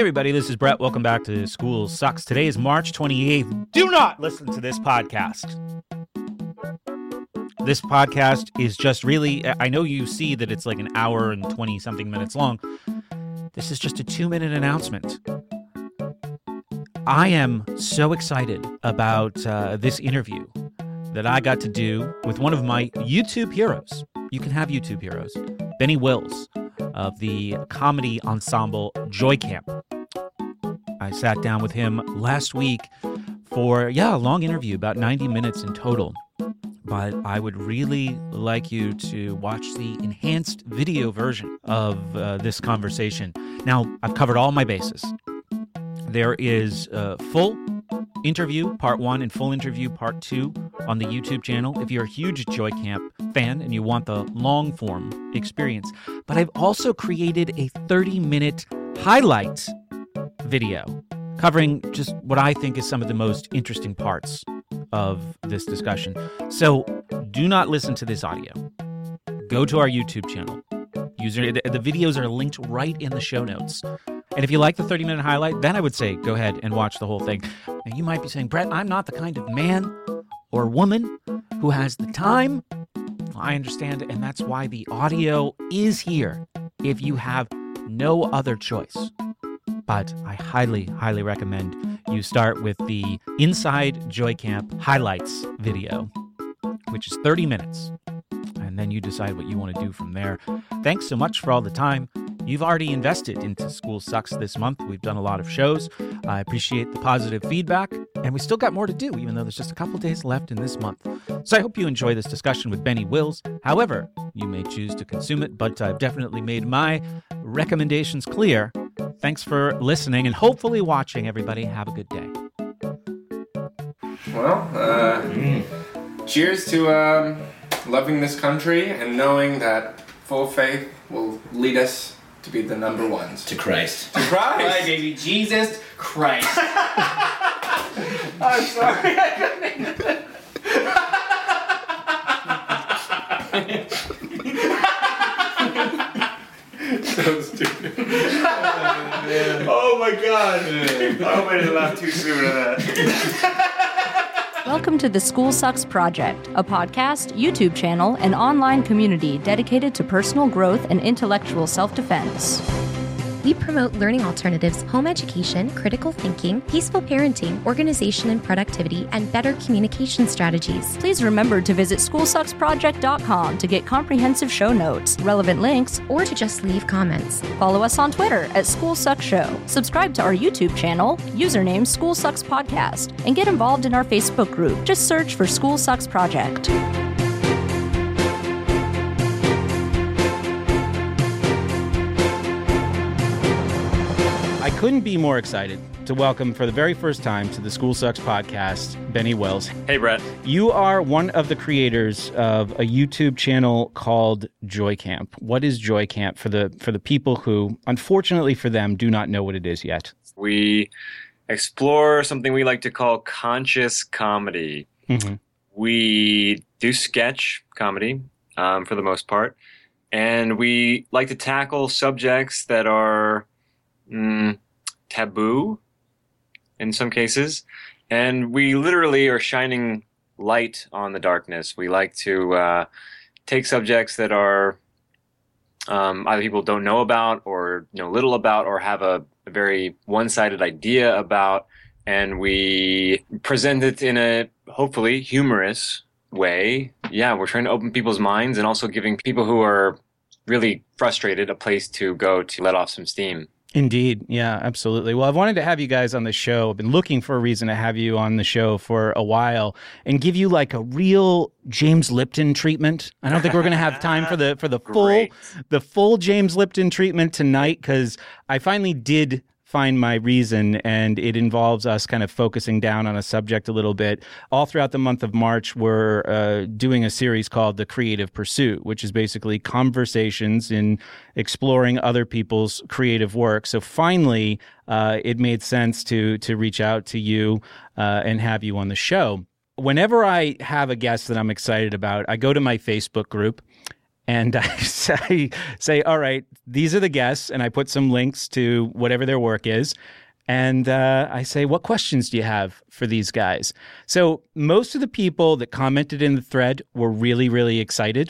everybody, this is Brett. Welcome back to School Sucks. Today is March 28th. Do not listen to this podcast. This podcast is just really, I know you see that it's like an hour and 20-something minutes long. This is just a 2-minute announcement. I am so excited about this interview that I got to do with one of my YouTube heroes. You can have YouTube heroes. Benny Wills of the comedy ensemble Joy Camp. I sat down with him last week for, a long interview, about 90 minutes in total. But I would really like you to watch the enhanced video version of this conversation. Now, I've covered all my bases. There is a full interview, part 1, and full interview, part 2, on the YouTube channel if you're a huge Joy Camp fan and you want the long-form experience. But I've also created a 30-minute highlight video covering just what I think is some of the most interesting parts of this discussion. So do not listen to this audio. Go to our YouTube channel. The videos are linked right in the show notes. And if you like the 30-minute highlight, then I would say go ahead and watch the whole thing. Now, you might be saying, Brett, I'm not the kind of man or woman who has the time. I understand, and that's why the audio is here if you have no other choice. But I highly, highly recommend you start with the Inside Joy Camp Highlights video, which is 30 minutes. And then you decide what you want to do from there. Thanks so much for all the time you've already invested into School Sucks this month. We've done a lot of shows. I appreciate the positive feedback, and we still got more to do, even though there's just a couple days left in this month. So I hope you enjoy this discussion with Benny Wills. However, you may choose to consume it, but I've definitely made my recommendations clear. Thanks for listening and hopefully watching, everybody. Have a good day. Well, cheers to loving this country and knowing that full faith will lead us to be the number ones. To Christ. To Christ! Right, baby. Jesus Christ. I'm sorry. So stupid. Oh my god. I hope I didn't laugh too soon at that. Welcome to the School Sucks Project, a podcast, YouTube channel, and online community dedicated to personal growth and intellectual self-defense. We promote learning alternatives, home education, critical thinking, peaceful parenting, organization and productivity, and better communication strategies. Please remember to visit SchoolSucksProject.com to get comprehensive show notes, relevant links, Or to just leave comments. follow us on Twitter at School Sucks Show, subscribe to our YouTube channel, username School Sucks Podcast, and get involved in our Facebook group. Just search for School Sucks Project. I couldn't be more excited to welcome for the very first time to the School Sucks podcast, Benny Wills. Hey, Brett. You are one of the creators of a YouTube channel called Joy Camp. What is Joy Camp for the people who, unfortunately for them, do not know what it is yet? We explore something we like to call conscious comedy. Mm-hmm. We do sketch comedy for the most part, and we like to tackle subjects that are taboo in some cases, and we literally are shining light on the darkness. We like to take subjects that are either people don't know about or know little about or have a very one-sided idea about, and we present it in a hopefully humorous way. Yeah, we're trying to open people's minds and also giving people who are really frustrated a place to go to let off some steam. Indeed. Yeah, absolutely. Well, I've wanted to have you guys on the show. I've been looking for a reason to have you on the show for a while and give you like a real James Lipton treatment. I don't think we're going to have time for the full James Lipton treatment tonight, because I finally did find my reason, and it involves us kind of focusing down on a subject a little bit. All throughout the month of March, we're doing a series called The Creative Pursuit, which is basically conversations in exploring other people's creative work. So finally, it made sense to reach out to you and have you on the show. Whenever I have a guest that I'm excited about, I go to my Facebook group, And I say, all right, these are the guests, and I put some links to whatever their work is. And I say, what questions do you have for these guys? So most of the people that commented in the thread were really, really excited.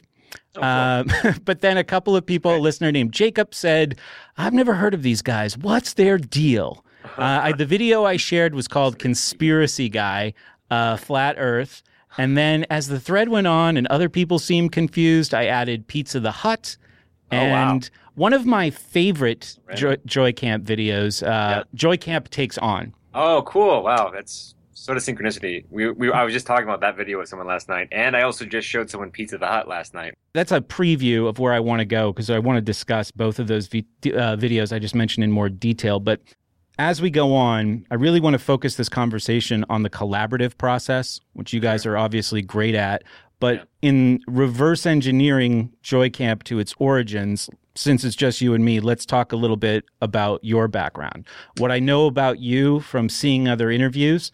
But then a couple of people, a listener named Jacob said, I've never heard of these guys. What's their deal? The video I shared was called Conspiracy Guy, Flat Earth. And then as the thread went on and other people seemed confused, I added Pizza the Hut. And one of my favorite Joy Camp videos, Joy Camp Takes On. Oh, cool. Wow. That's sort of synchronicity. I was just talking about that video with someone last night. And I also just showed someone Pizza the Hut last night. That's a preview of where I want to go because I want to discuss both of those videos I just mentioned in more detail. But as we go on, I really want to focus this conversation on the collaborative process, which you guys are obviously great at. But in reverse engineering Joy Camp to its origins, since it's just you and me, let's talk a little bit about your background. What I know about you from seeing other interviews,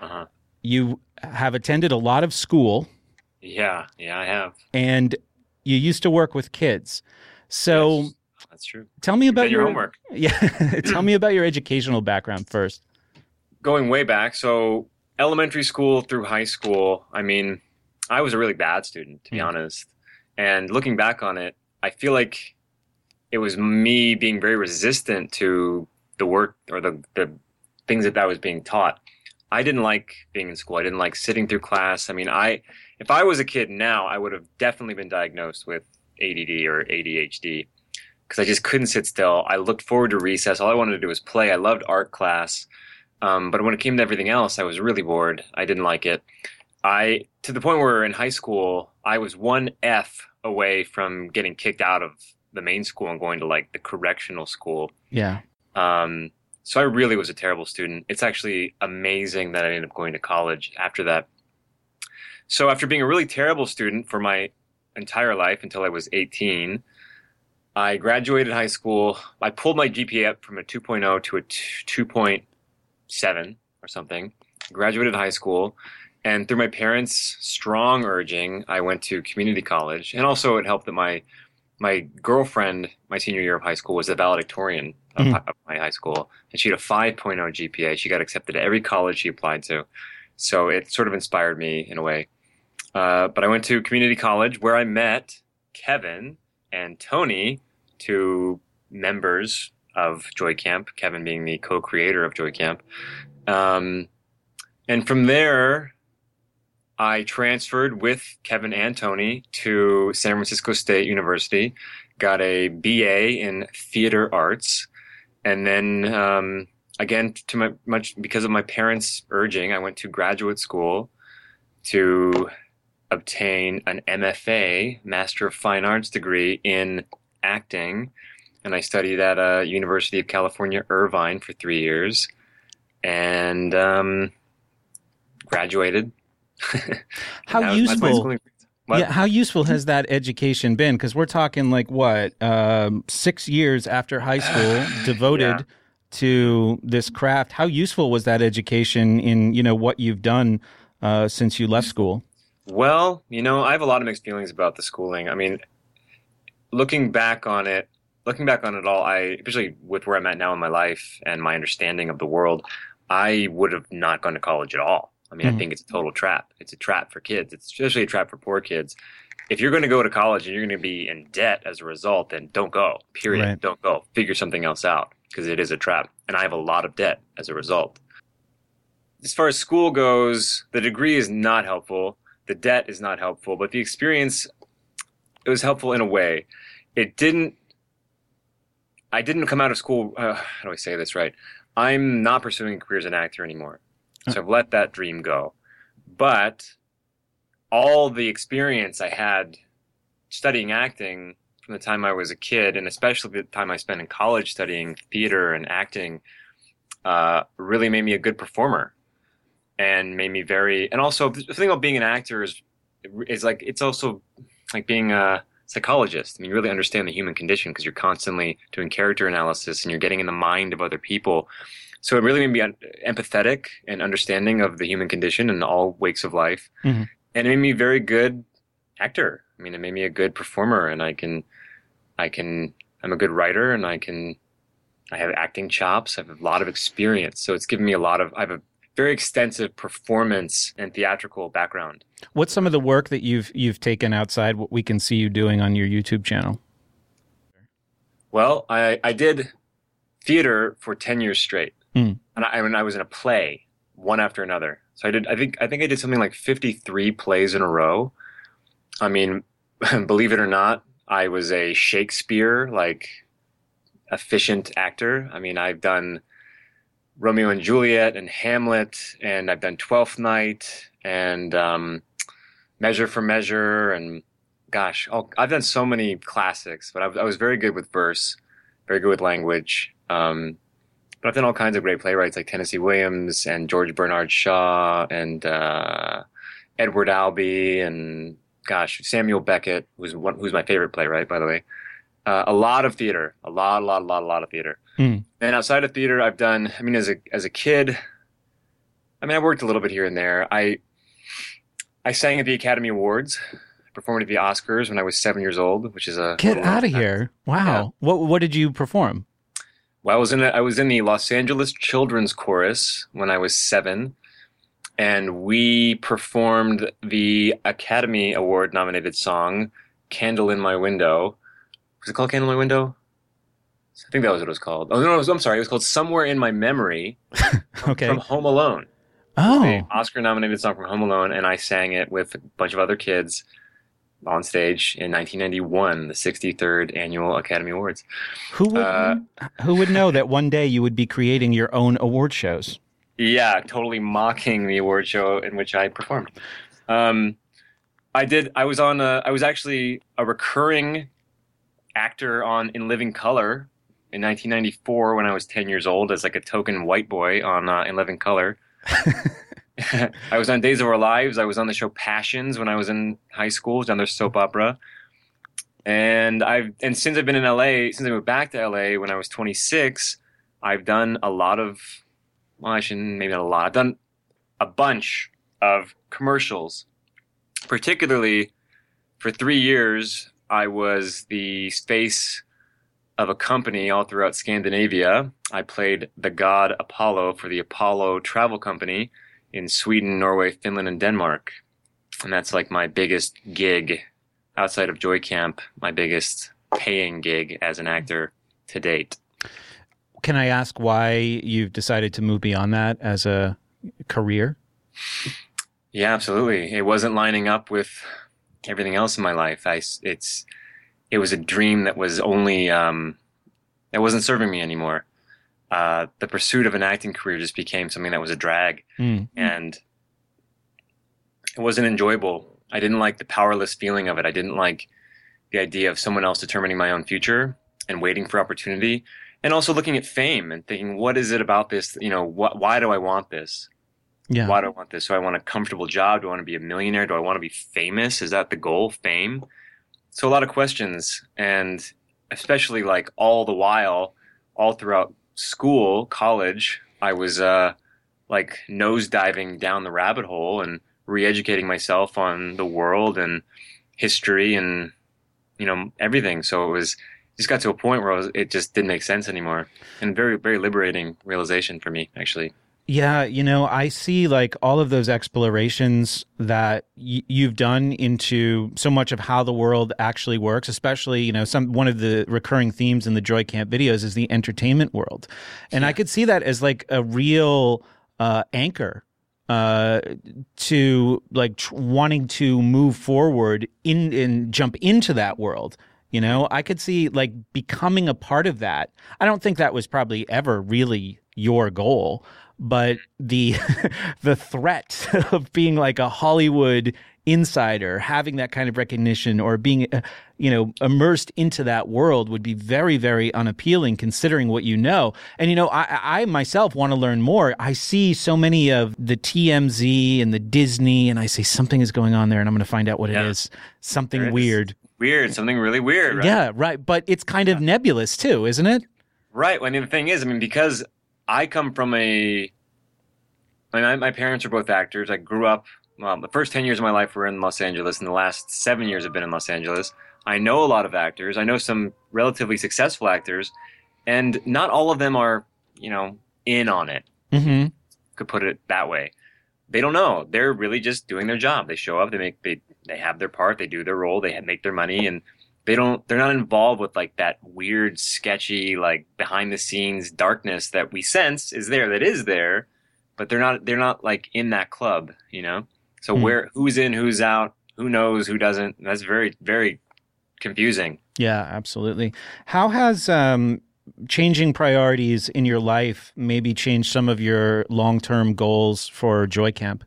you have attended a lot of school. Yeah, I have. And you used to work with kids. So yes, that's true. Tell me about your homework. Yeah, tell me about your educational background first. Going way back, so elementary school through high school, I mean, I was a really bad student, to be honest. And looking back on it, I feel like it was me being very resistant to the work or the things that I was being taught. I didn't like being in school. I didn't like sitting through class. I mean, if I was a kid now, I would have definitely been diagnosed with ADD or ADHD because I just couldn't sit still. I looked forward to recess. All I wanted to do was play. I loved art class. But when it came to everything else, I was really bored. I didn't like it. To the point where in high school, I was one F away from getting kicked out of the main school and going to like the correctional school. Yeah. So I really was a terrible student. It's actually amazing that I ended up going to college after that. So after being a really terrible student for my entire life until I was 18, I graduated high school. I pulled my GPA up from a 2.0 to a 2.7 or something. Graduated high school. And through my parents' strong urging, I went to community college. And also it helped that my girlfriend, my senior year of high school, was the valedictorian of my high school. And she had a 5.0 GPA. She got accepted to every college she applied to. So it sort of inspired me in a way. But I went to community college where I met Kevin and Tony, two members of Joy Camp, Kevin being the co-creator of Joy Camp. And from there, I transferred with Kevin and Tony to San Francisco State University, got a BA in theater arts, and then again, because of my parents' urging, I went to graduate school to obtain an MFA, Master of Fine Arts degree in acting, and I studied at University of California, Irvine for 3 years, and graduated. How useful? Yeah, how useful has that education been? Because we're talking like what, 6 years after high school, devoted to this craft. How useful was that education in what you've done since you left school? Well, I have a lot of mixed feelings about the schooling. I mean, looking back on it all, especially with where I'm at now in my life and my understanding of the world, I would have not gone to college at all. I mean, I think it's a total trap. It's a trap for kids. It's especially a trap for poor kids. If you're going to go to college and you're going to be in debt as a result, then don't go, period. Right. Don't go. Figure something else out because it is a trap. And I have a lot of debt as a result. As far as school goes, the degree is not helpful. The debt is not helpful. But the experience, it was helpful in a way. I didn't come out of school, how do I say this right? I'm not pursuing a career as an actor anymore. So I've let that dream go. But all the experience I had studying acting from the time I was a kid, and especially the time I spent in college studying theater and acting, really made me a good performer and made me and also the thing about being an actor is like, it's also like being a psychologist. I mean, you really understand the human condition because you're constantly doing character analysis and you're getting in the mind of other people. So it really made me empathetic and understanding of the human condition and all wakes of life. Mm-hmm. And it made me a very good actor. I mean, it made me a good performer, and I'm a good writer, and I have acting chops. I have a lot of experience. So it's given me I have a very extensive performance and theatrical background. What's some of the work that you've taken outside what we can see you doing on your YouTube channel? Well, I did theater for 10 years straight. And I was in a play, one after another. So I think I did something like 53 plays in a row. I mean, believe it or not, I was a Shakespeare, like, efficient actor. I mean, I've done Romeo and Juliet and Hamlet, and I've done Twelfth Night and Measure for Measure, and gosh, I've done so many classics. But I was very good with verse, very good with language. But I've done all kinds of great playwrights like Tennessee Williams and George Bernard Shaw and Edward Albee and gosh, Samuel Beckett, who's my favorite playwright, by the way. A lot of theater, a lot of theater. And outside of theater, I've done, I mean, as a kid, I mean, I worked a little bit here and there. I sang at the Academy Awards. I performed at the Oscars when I was 7 years old, which is Get out of here. Wow. Yeah. What did you perform? Well, I was in the Los Angeles Children's Chorus when I was 7, and we performed the Academy Award nominated song "Candle in My Window." Was it called "Candle in My Window"? I think that was what it was called. Oh no, I'm sorry. It was called "Somewhere in My Memory" from Home Alone. Oh, the Oscar nominated song from Home Alone, and I sang it with a bunch of other kids on stage in 1991, the 63rd Annual Academy Awards. Who would know that one day you would be creating your own award shows? Yeah, totally mocking the award show in which I performed. I was actually a recurring actor in Living Color in 1994 when I was 10 years old as like a token white boy in Living Color. I was on Days of Our Lives. I was on the show Passions when I was in high school. I was on their soap opera. And since I've been in LA, since I moved back to LA when I was 26, I've done a lot of, I've done a bunch of commercials. Particularly for 3 years, I was the face of a company all throughout Scandinavia. I played the god Apollo for the Apollo Travel Company in Sweden, Norway, Finland, and Denmark. And that's like my biggest gig outside of Joy Camp, my biggest paying gig as an actor to date. Can I ask why you've decided to move beyond that as a career? Yeah, absolutely. It wasn't lining up with everything else in my life. It was a dream that was only, that wasn't serving me anymore. The pursuit of an acting career just became something that was a drag, and it wasn't enjoyable. I didn't like the powerless feeling of it. I didn't like the idea of someone else determining my own future and waiting for opportunity, and also looking at fame and thinking, what is it about this? You know, why do I want this? Yeah. Why do I want this? Do I want a comfortable job? Do I want to be a millionaire? Do I want to be famous? Is that the goal, fame? So a lot of questions, and especially like all the while, all throughout school, college, I was like nosediving down the rabbit hole and re-educating myself on the world and history and, you know, everything. So it just got to a point where it just didn't make sense anymore, and very, very liberating realization for me, actually. Yeah, you know, I see like all of those explorations that you've done into so much of how the world actually works, especially, you know, one of the recurring themes in the Joy Camp videos is the entertainment world. And I could see that as like a real anchor to like wanting to move forward and jump into that world. You know, I could see like becoming a part of that. I don't think that was probably ever really your goal, but the threat of being like a Hollywood insider, having that kind of recognition, or being, you know, immersed into that world would be very, very unappealing considering what you know. And, you know, I myself want to learn more. I see so many of the TMZ and the Disney, and I say something is going on there, and I'm going to find out what it is. Something weird. Something really weird, right? Yeah, right. But it's kind of nebulous too, isn't it? Right. Well, I mean, the thing is, I mean, because I come from my parents are both actors. I grew up well, the first 10 years of my life were in Los Angeles, and the last 7 years have been in Los Angeles. I know a lot of actors. I know some relatively successful actors, and not all of them are, in on it. Mm-hmm. Could put it that way. They don't know. They're really just doing their job. They show up, they have their part, they do their role, they make their money, and they're not involved with like that weird, sketchy, like behind the scenes darkness that we sense is there, but they're not like in that club, So who's in, who's out, who knows, who doesn't? That's very, very confusing. Yeah, absolutely. How has changing priorities in your life maybe changed some of your long-term goals for Joy Camp?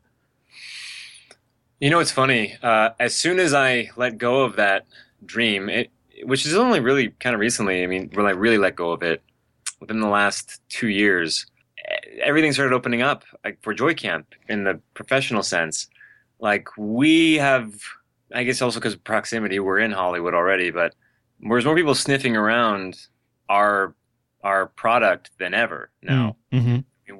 It's funny. As soon as I let go of that dream, which is only really kind of recently, when I really let go of it, within the last 2 years, everything started opening up for Joy Camp in the professional sense. Like we have, I guess also because of proximity, we're in Hollywood already, but there's more people sniffing around our product than ever now. Mm-hmm.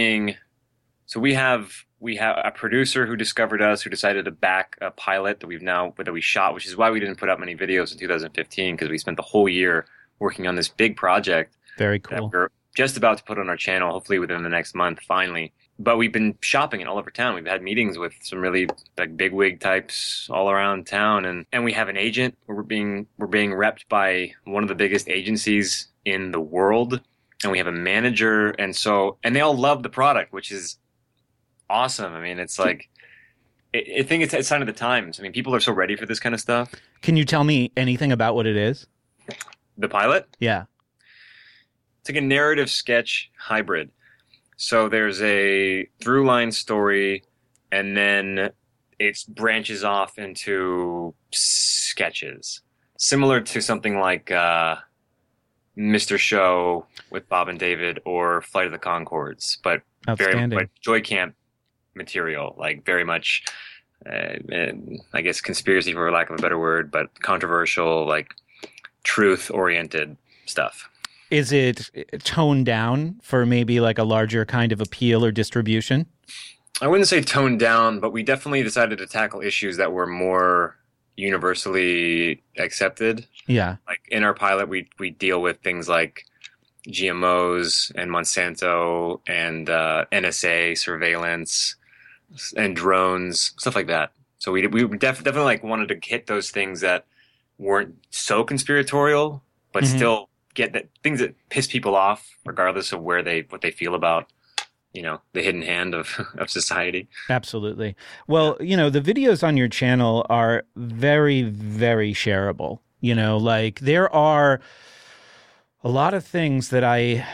We have a producer who discovered us, who decided to back a pilot that we shot, which is why we didn't put out many videos in 2015, because we spent the whole year working on this big project. Very cool. That we're just about to put on our channel, hopefully within the next month, finally. But we've been shopping it all over town. We've had meetings with some really like bigwig types all around town, and we have an agent. We're being repped by one of the biggest agencies in the world, and we have a manager, and they all love the product, which is awesome. It's like I think it's a sign of the times. People are so ready for this kind of stuff. Can you tell me anything about what it is? The pilot? Yeah. It's like a narrative sketch hybrid. So there's a through line story, and then it branches off into sketches, similar to something like Mr. Show with Bob and David or Flight of the Conchords, but very much Joy Camp material, like very much, I guess, conspiracy for lack of a better word, but controversial, like truth-oriented stuff. Is it toned down for maybe like a larger kind of appeal or distribution? I wouldn't say toned down, but we definitely decided to tackle issues that were more universally accepted. Yeah. Like in our pilot, we deal with things like GMOs and Monsanto and NSA surveillance and drones, stuff like that. So we definitely like wanted to hit those things that weren't so conspiratorial, but still get that things that piss people off, regardless of what they feel about, the hidden hand of society. Absolutely. Well, the videos on your channel are very, very shareable. Like there are a lot of things that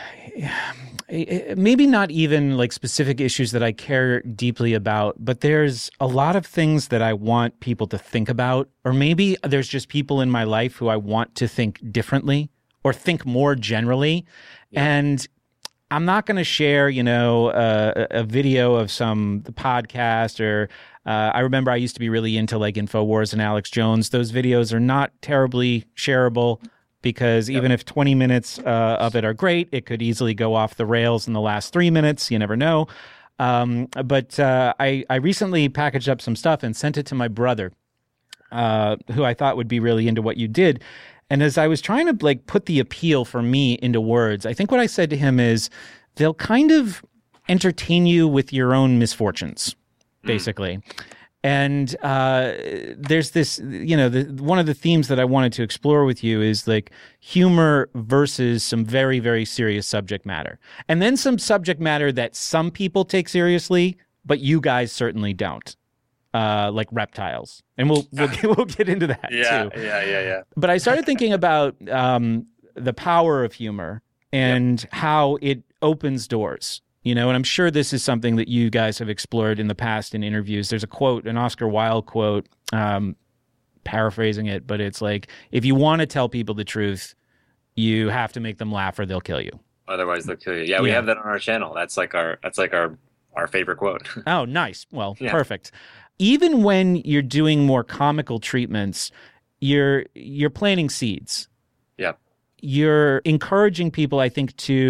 maybe not even like specific issues that I care deeply about, but there's a lot of things that I want people to think about, or maybe there's just people in my life who I want to think differently or think more generally. Yeah. And I'm not going to share, a video of the podcast or I remember I used to be really into like InfoWars and Alex Jones. Those videos are not terribly shareable because even if 20 minutes of it are great, it could easily go off the rails in the last 3 minutes. You never know. But I recently packaged up some stuff and sent it to my brother, who I thought would be really into what you did. And as I was trying to like put the appeal for me into words, I think what I said to him is they'll kind of entertain you with your own misfortunes, basically. And there's this, one of the themes that I wanted to explore with you is like humor versus some very, very serious subject matter. And then some subject matter that some people take seriously, but you guys certainly don't. Like reptiles, and we'll get into that too. Yeah. But I started thinking about the power of humor and how it opens doors. And I'm sure this is something that you guys have explored in the past in interviews. There's a quote, an Oscar Wilde quote, paraphrasing it, but it's like, if you want to tell people the truth, you have to make them laugh or they'll kill you. Otherwise, they'll kill you. Yeah, we have that on our channel. That's like our favorite quote. Oh, nice. Well, perfect. Even when you're doing more comical treatments, you're planting seeds. Yep. You're encouraging people, I think, to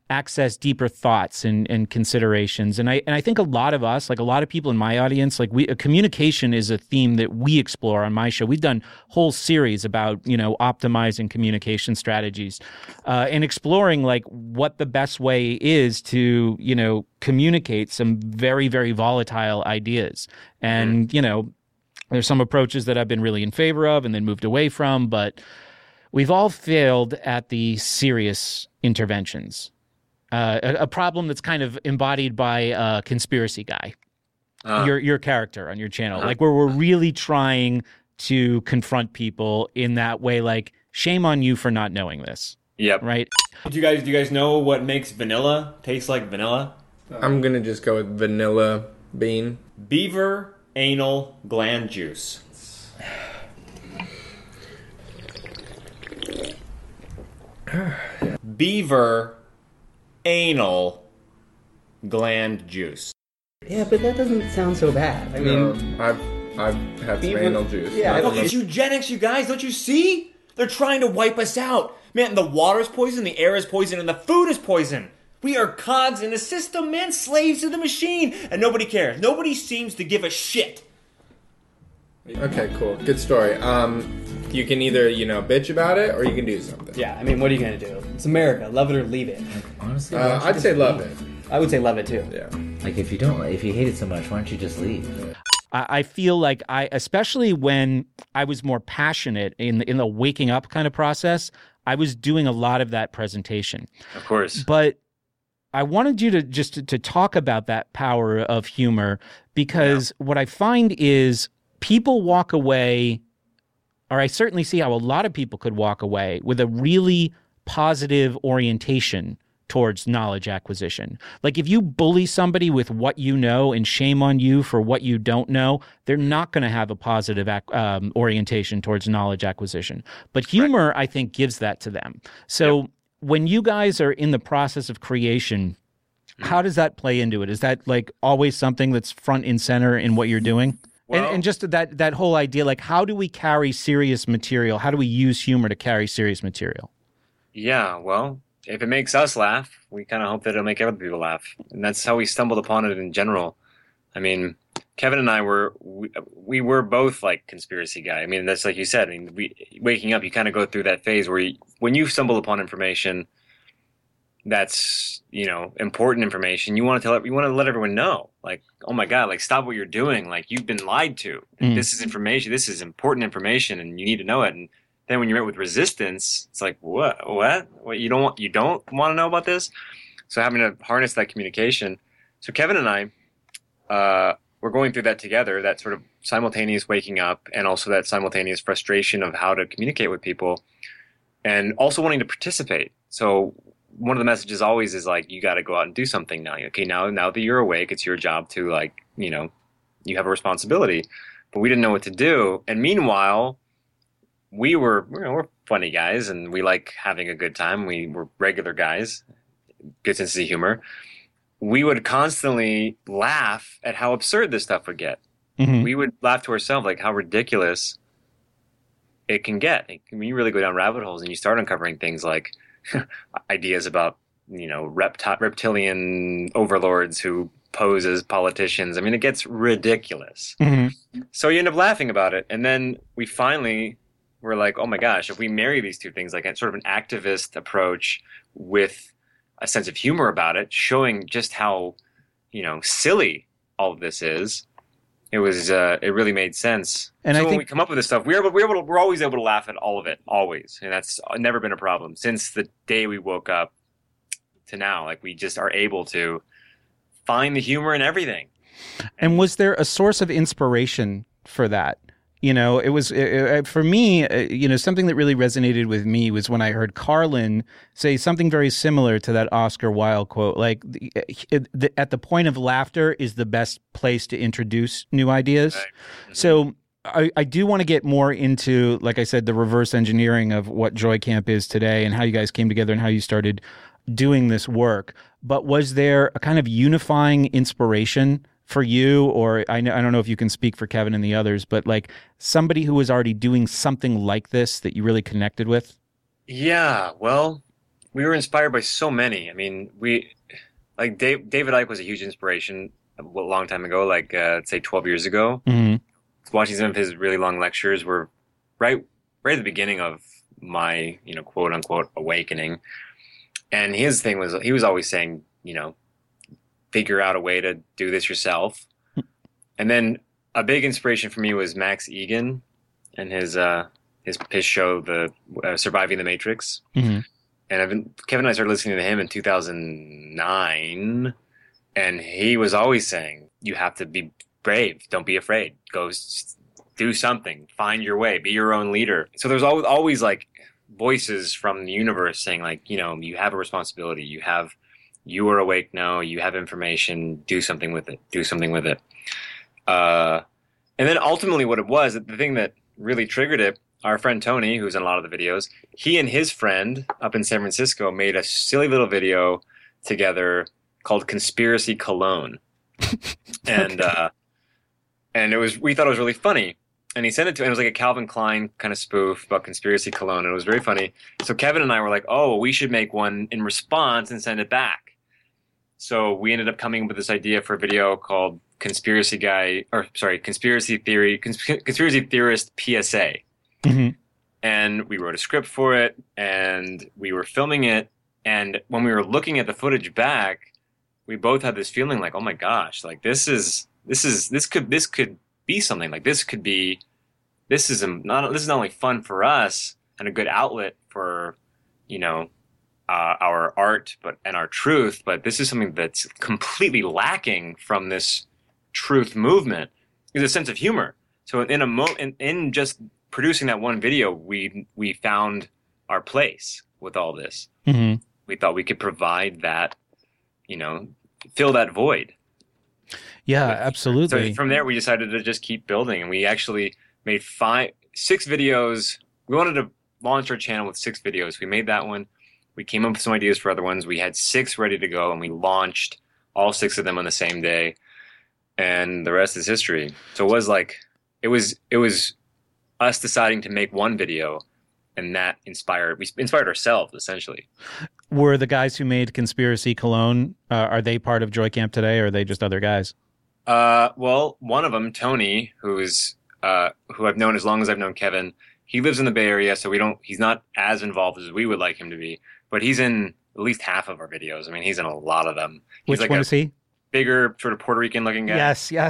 access deeper thoughts and considerations. And I think a lot of us, like a lot of people in my audience, like communication is a theme that we explore on my show. We've done whole series about, optimizing communication strategies and exploring like what the best way is to, communicate some very, very volatile ideas. And, there's some approaches that I've been really in favor of and then moved away from, but we've all failed at the serious interventions. A problem that's kind of embodied by a conspiracy guy, your character on your channel, like where we're really trying to confront people in that way, like shame on you for not knowing this. Yep. Right. Do you guys know what makes vanilla taste like vanilla? I'm gonna just go with vanilla bean. Beaver anal gland juice. Beaver anal gland juice. Yeah, but that doesn't sound so bad. I mean, I've had some anal juice. Yeah, Look, it's eugenics, you guys. Don't you see? They're trying to wipe us out. Man, the water's poison, the air is poison, and the food is poison. We are cogs in the system, man, slaves to the machine. And nobody cares. Nobody seems to give a shit. Okay, cool. Good story. You can either, bitch about it or you can do something. yeah, I mean, what are you going to do? It's America. Love it or leave it. Honestly, I'd say love it. I would say love it too. Yeah. Like if you hate it so much, why don't you just leave? I feel like especially when I was more passionate in the waking up kind of process, I was doing a lot of that presentation. Of course. But I wanted you to talk about that power of humor, because what I find is people walk away, or I certainly see how a lot of people could walk away with a really positive orientation towards knowledge acquisition. Like if you bully somebody with what you know and shame on you for what you don't know, they're not going to have a positive orientation towards knowledge acquisition. But humor, I think, gives that to them. So when you guys are in the process of creation, how does that play into it? Is that like always something that's front and center in what you're doing? Well, and just that whole idea, like how do we carry serious material? How do we use humor to carry serious material? Yeah, well, if it makes us laugh, we kind of hope that it'll make other people laugh. And that's how we stumbled upon it in general. I mean, Kevin and I we were both like conspiracy guy. I mean, that's like you said. I mean, waking up, you kind of go through that phase where when you stumble upon information that's, important information, you want to let everyone know, like, oh my God, like stop what you're doing. Like you've been lied to. This is information. This is important information and you need to know it. And then when you're met with resistance, it's like, what, you don't want to know about this? So having to harness that communication. So Kevin and I, we're going through that together, that sort of simultaneous waking up and also that simultaneous frustration of how to communicate with people and also wanting to participate. So one of the messages always is like, you got to go out and do something now. Okay, now that you're awake, it's your job to you have a responsibility. But we didn't know what to do. And meanwhile, we're funny guys and we like having a good time. We were regular guys, good sense of humor. We would constantly laugh at how absurd this stuff would get. Mm-hmm. We would laugh to ourselves like how ridiculous it can get. When you really go down rabbit holes and you start uncovering things like ideas about, reptilian overlords who pose as politicians. I mean, it gets ridiculous. Mm-hmm. So you end up laughing about it. And then we're like, oh my gosh, if we marry these two things, like a sort of an activist approach with a sense of humor about it, showing just how, silly all of this is, it really made sense. And so when we come up with this stuff, we're always able to laugh at all of it, always. And that's never been a problem since the day we woke up to now. Like we just are able to find the humor in everything. And was there a source of inspiration for that? It was for me, something that really resonated with me was when I heard Carlin say something very similar to that Oscar Wilde quote, like at the point of laughter is the best place to introduce new ideas. Right. Mm-hmm. So I do want to get more into, like I said, the reverse engineering of what Joy Camp is today and how you guys came together and how you started doing this work. But was there a kind of unifying inspiration for you, or I don't know if you can speak for Kevin and the others, but like somebody who was already doing something like this that you really connected with? Yeah, well, we were inspired by so many. I mean, David Icke was a huge inspiration a long time ago, like say 12 years ago. Mm-hmm. Watching some of his really long lectures were right at the beginning of my, quote unquote awakening. And his thing was, he was always saying, figure out a way to do this yourself. And then a big inspiration for me was Max Egan and his show, the Surviving the Matrix. Mm-hmm. And Kevin and I started listening to him in 2009, and he was always saying, you have to be brave. Don't be afraid. Go do something. Find your way. Be your own leader. So there's always like voices from the universe saying like, you have a responsibility. You are awake now. You have information. Do something with it. Do something with it. And then ultimately what it was, the thing that really triggered it, our friend Tony, who's in a lot of the videos, he and his friend up in San Francisco made a silly little video together called Conspiracy Cologne. And we thought it was really funny. And he sent it to, and it was like a Calvin Klein kind of spoof about Conspiracy Cologne. And it was very funny. So Kevin and I were like, oh, we should make one in response and send it back. So we ended up coming up with this idea for a video called Conspiracy Theorist PSA. Mm-hmm. And we wrote a script for it, and we were filming it. And when we were looking at the footage back, we both had this feeling like, oh my gosh, like this could be something. Like this is not only fun for us and a good outlet for, our art, and our truth, but this is something that's completely lacking from this truth movement is a sense of humor. So in just producing that one video, we found our place with all this. Mm-hmm. We thought we could provide that, fill that void. Yeah, absolutely. So from there, we decided to just keep building, and we actually made 6 videos. We wanted to launch our channel with 6 videos. We made that one. We came up with some ideas for other ones. We had 6 ready to go, and we launched all 6 of them on the same day. And the rest is history. So it was us deciding to make one video, and that we inspired ourselves, essentially. Were the guys who made Conspiracy Cologne, are they part of Joy Camp today, or are they just other guys? Well, one of them, Tony, who I've known as long as I've known Kevin, he lives in the Bay Area, so he's not as involved as we would like him to be, but he's in at least half of our videos. I mean, he's in a lot of them. He's Which one is he? Bigger, sort of Puerto Rican looking guy. Yes. Yeah.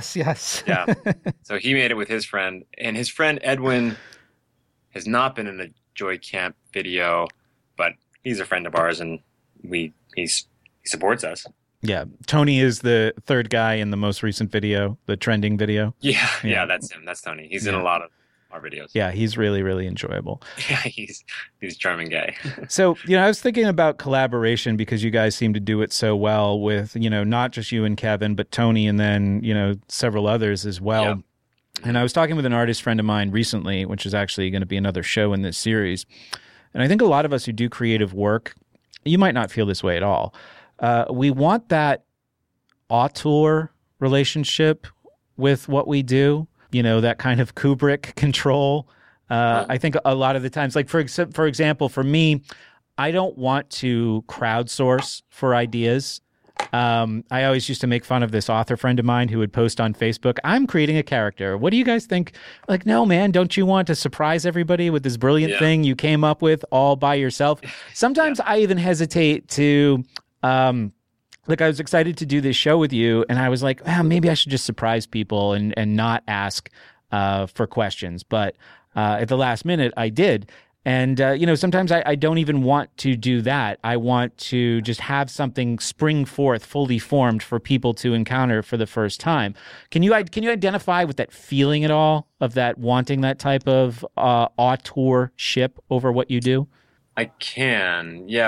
So he made it with his friend, and his friend Edwin has not been in the Joy Camp video, but he's a friend of ours, and he supports us. Yeah. Tony is the third guy in the most recent video, the trending video. Yeah, that's him. That's Tony. He's in a lot of our videos. Yeah, he's really, really enjoyable. Yeah, he's a charming guy. So, I was thinking about collaboration because you guys seem to do it so well with, not just you and Kevin, but Tony and then, several others as well. Yeah. And I was talking with an artist friend of mine recently, which is actually going to be another show in this series. And I think a lot of us who do creative work, you might not feel this way at all. We want that auteur relationship with what we do, that kind of Kubrick control. I think a lot of the times, like for example, for me, I don't want to crowdsource for ideas. I always used to make fun of this author friend of mine who would post on Facebook, I'm creating a character. What do you guys think? Like, no, man, don't you want to surprise everybody with this brilliant thing you came up with all by yourself? Sometimes I even hesitate to, I was excited to do this show with you, and I was like, maybe I should just surprise people and not ask for questions. But at the last minute, I did. And, sometimes I don't even want to do that. I want to just have something spring forth fully formed for people to encounter for the first time. Can you identify with that feeling at all of that wanting that type of auteurship over what you do? I can. Yeah,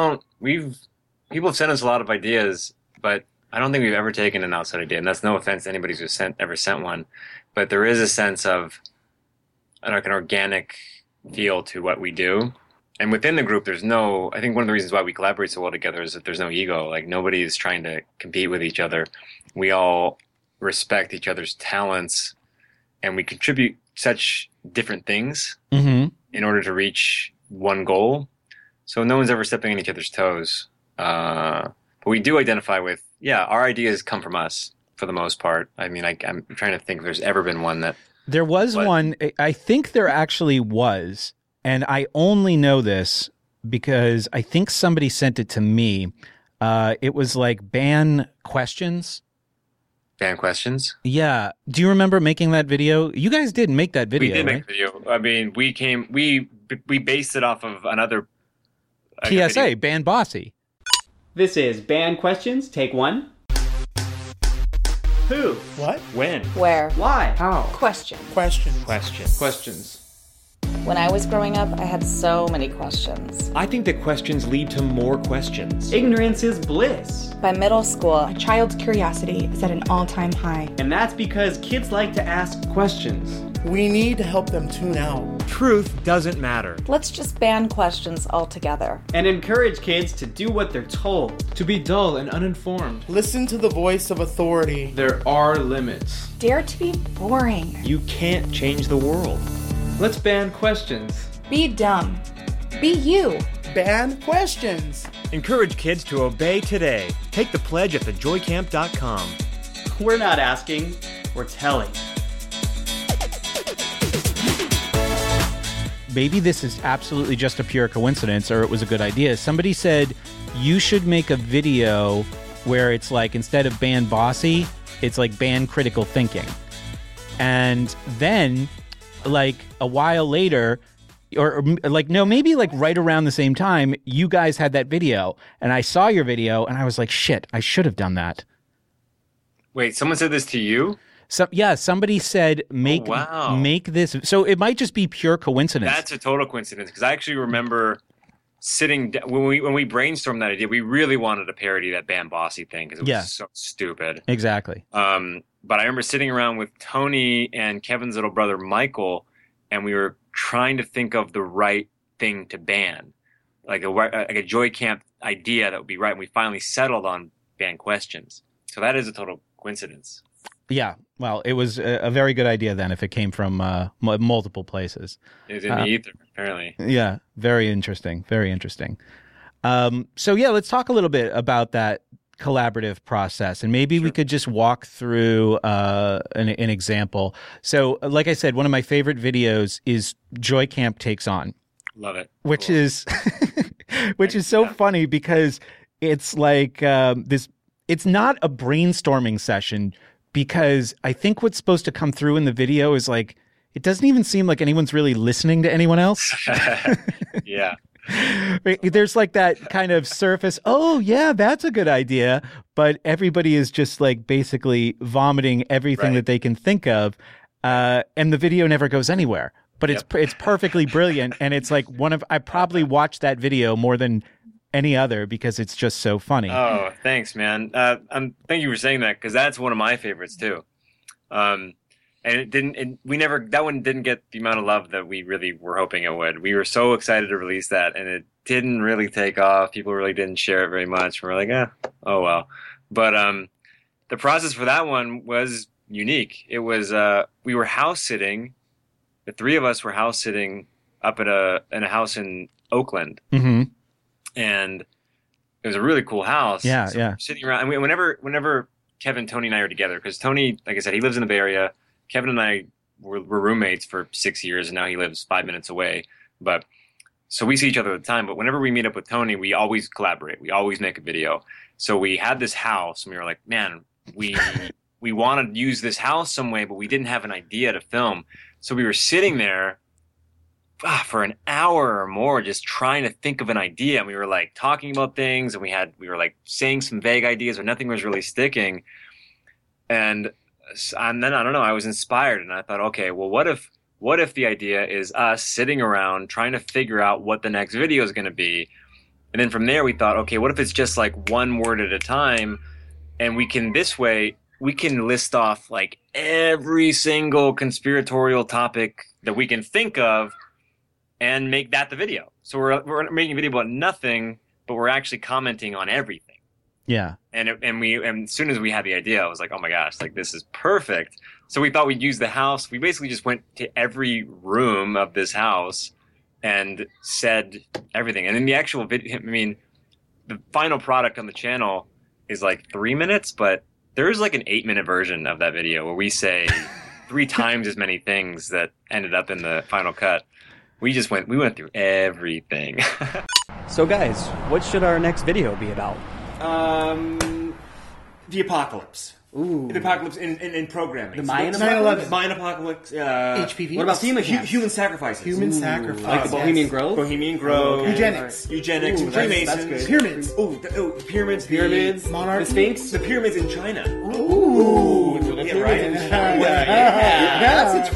people have sent us a lot of ideas, but I don't think we've ever taken an outside idea. And that's no offense to anybody who's ever sent one. But there is a sense of an organic feel to what we do. And within the group, I think one of the reasons why we collaborate so well together is that there's no ego. Like, nobody is trying to compete with each other. We all respect each other's talents, and we contribute such different things in order to reach one goal. So no one's ever stepping on each other's toes. But we do identify with, our ideas come from us for the most part. I mean, I'm trying to think if there's ever been one that... There was one, I think there actually was, and I only know this because I think somebody sent it to me. It was like ban questions. Ban questions? Yeah. Do you remember making that video? You guys did make that video, We did right? make a video. I mean, we based it off of another... PSA, Ban Bossy. This is Ban Questions, take 1. Who? What? When? Where? Why? How? Question. Questions. When I was growing up, I had so many questions. I think that questions lead to more questions. Ignorance is bliss. By middle school, A child's curiosity is at an all-time high. And that's because kids like to ask questions. We need to help them tune out. Truth doesn't matter. let's just ban questions altogether. And encourage kids to do what they're told. To be dull and uninformed. Listen to the voice of authority. There are limits. Dare to be boring. You can't change the world. Let's ban questions. Be dumb. Be you. Ban questions. Encourage kids to obey today. Take the pledge at thejoycamp.com. We're not asking, we're telling. Maybe this is absolutely just a pure coincidence, or it was a good idea. Somebody said you should make a video where it's like, instead of ban bossy, it's like ban critical thinking. And then, like a while later, or like, no, maybe like right around the same time, you guys had that video, and I saw your video, and I was like, shit, I should have done that. Wait, someone said this to you? Somebody said make this. So it might just be pure coincidence. That's a total coincidence, because I actually remember sitting when we brainstormed that idea. We really wanted to parody that Ban Bossy thing because it was so stupid. Exactly. But I remember sitting around with Tony and Kevin's little brother Michael, and we were trying to think of the right thing to ban, like a Joy Camp idea that would be right. And we finally settled on ban questions. So that is a total coincidence. Yeah, well, it was a very good idea then if it came from multiple places. It was in the ether, apparently. Yeah, very interesting, very interesting. So yeah, let's talk a little bit about that collaborative process, and maybe we could just walk through an example. So like I said, one of my favorite videos is Joy Camp Takes On. Love it. Which is so funny because it's like this, it's not a brainstorming session, because I think what's supposed to come through in the video is like, it doesn't even seem like anyone's really listening to anyone else. Yeah. There's like that kind of surface, oh yeah, that's a good idea. But everybody is just like basically vomiting everything that they can think of. And the video never goes anywhere, but it's perfectly brilliant. And it's like I probably watched that video more than any other because it's just so funny. Oh, thanks, man. Thank you for saying that, because that's one of my favorites too. And that one didn't get the amount of love that we really were hoping it would. We were so excited to release that, and it didn't really take off. People really didn't share it very much. We're like, oh well. But the process for that one was unique. It was we were house sitting. The three of us were house sitting up in a house in Oakland. Mm-hmm. And it was a really cool house. Yeah, so we're sitting around, and whenever Kevin, Tony, and I are together, because Tony, like I said, he lives in the Bay Area. Kevin and I were roommates for 6 years, and now he lives 5 minutes away. But so we see each other all the time. But whenever we meet up with Tony, we always collaborate. We always make a video. So we had this house, and we were like, man, we want to use this house some way, but we didn't have an idea to film. So we were sitting there for an hour or more just trying to think of an idea, and we were like talking about things, and we were like saying some vague ideas, but nothing was really sticking. And then I don't know, I was inspired, and I thought, okay, well, what if the idea is us sitting around trying to figure out what the next video is going to be? And then from there we thought, okay, what if it's just like one word at a time, and we can list off like every single conspiratorial topic that we can think of and make that the video. So we're making a video about nothing, but we're actually commenting on everything. Yeah. And as soon as we had the idea, I was like, oh my gosh, like this is perfect. So we thought we'd use the house. We basically just went to every room of this house and said everything. And in the actual video, I mean, the final product on the channel is like 3 minutes, but there's like an 8-minute version of that video where we say 3 times as many things that ended up in the final cut. We went through everything. So guys, what should our next video be about? The apocalypse. Ooh. The apocalypse in programming. The Mayan apocalypse? Mayan apocalypse. HPV? What about human sacrifices? Human sacrifices. Like the Bohemian Grove? Bohemian Grove. Okay. Eugenics. Eugenics. Ooh, Freemasons. that's good. Pyramids. Pyramids. Pyramids. Monarchy. The Sphinx. The pyramids in China. Ooh. Yeah, The right. pyramids in China. That's a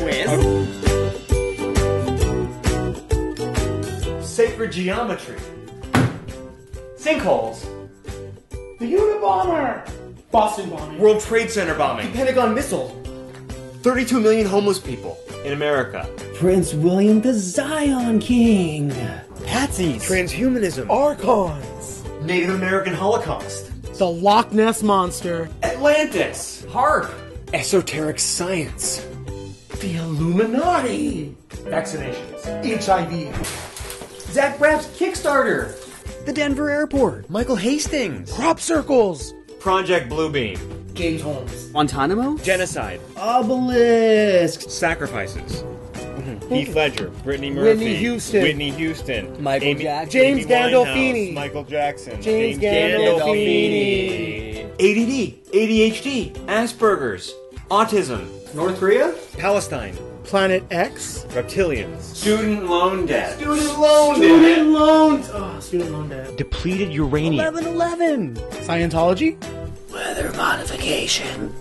twist. Sacred geometry. Sinkholes. The Unabomber. Boston bombing. World Trade Center bombing. Pentagon missile. 32 million homeless people in America. Prince William the Zion King. Patsies. Transhumanism. Archons. Native American Holocaust. The Loch Ness Monster. Atlantis. HARP. Esoteric science. The Illuminati. Vaccinations. HIV. Zach Braff's Kickstarter. The Denver Airport. Michael Hastings. Crop circles. Project Bluebeam. James Holmes. Guantanamo. Genocide. Obelisk. Sacrifices. Heath Ledger. Brittany Murphy. Whitney Houston. Michael Jackson. James Amy Gandolfini. Winehouse, Michael Jackson. James Gandolfini. ADD. ADHD. Asperger's. Autism. North Korea. Palestine. Planet X. Reptilians. Student loan debt. Student loans. Oh, student loan debt. Depleted uranium. 11/11. Scientology. Weather modification.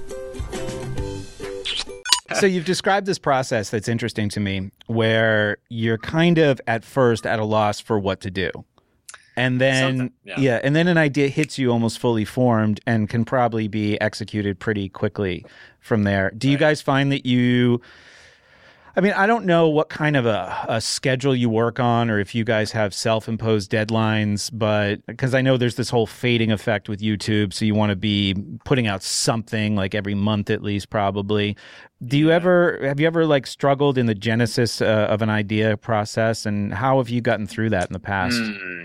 So you've described this process that's interesting to me, where you're kind of at first at a loss for what to do. And then, and then an idea hits you almost fully formed and can probably be executed pretty quickly from there. Do you guys find that I mean, I don't know what kind of a schedule you work on or if you guys have self-imposed deadlines, but because I know there's this whole fading effect with YouTube, so you want to be putting out something like every month at least, probably. Have you ever like struggled in the genesis of an idea process, and how have you gotten through that in the past?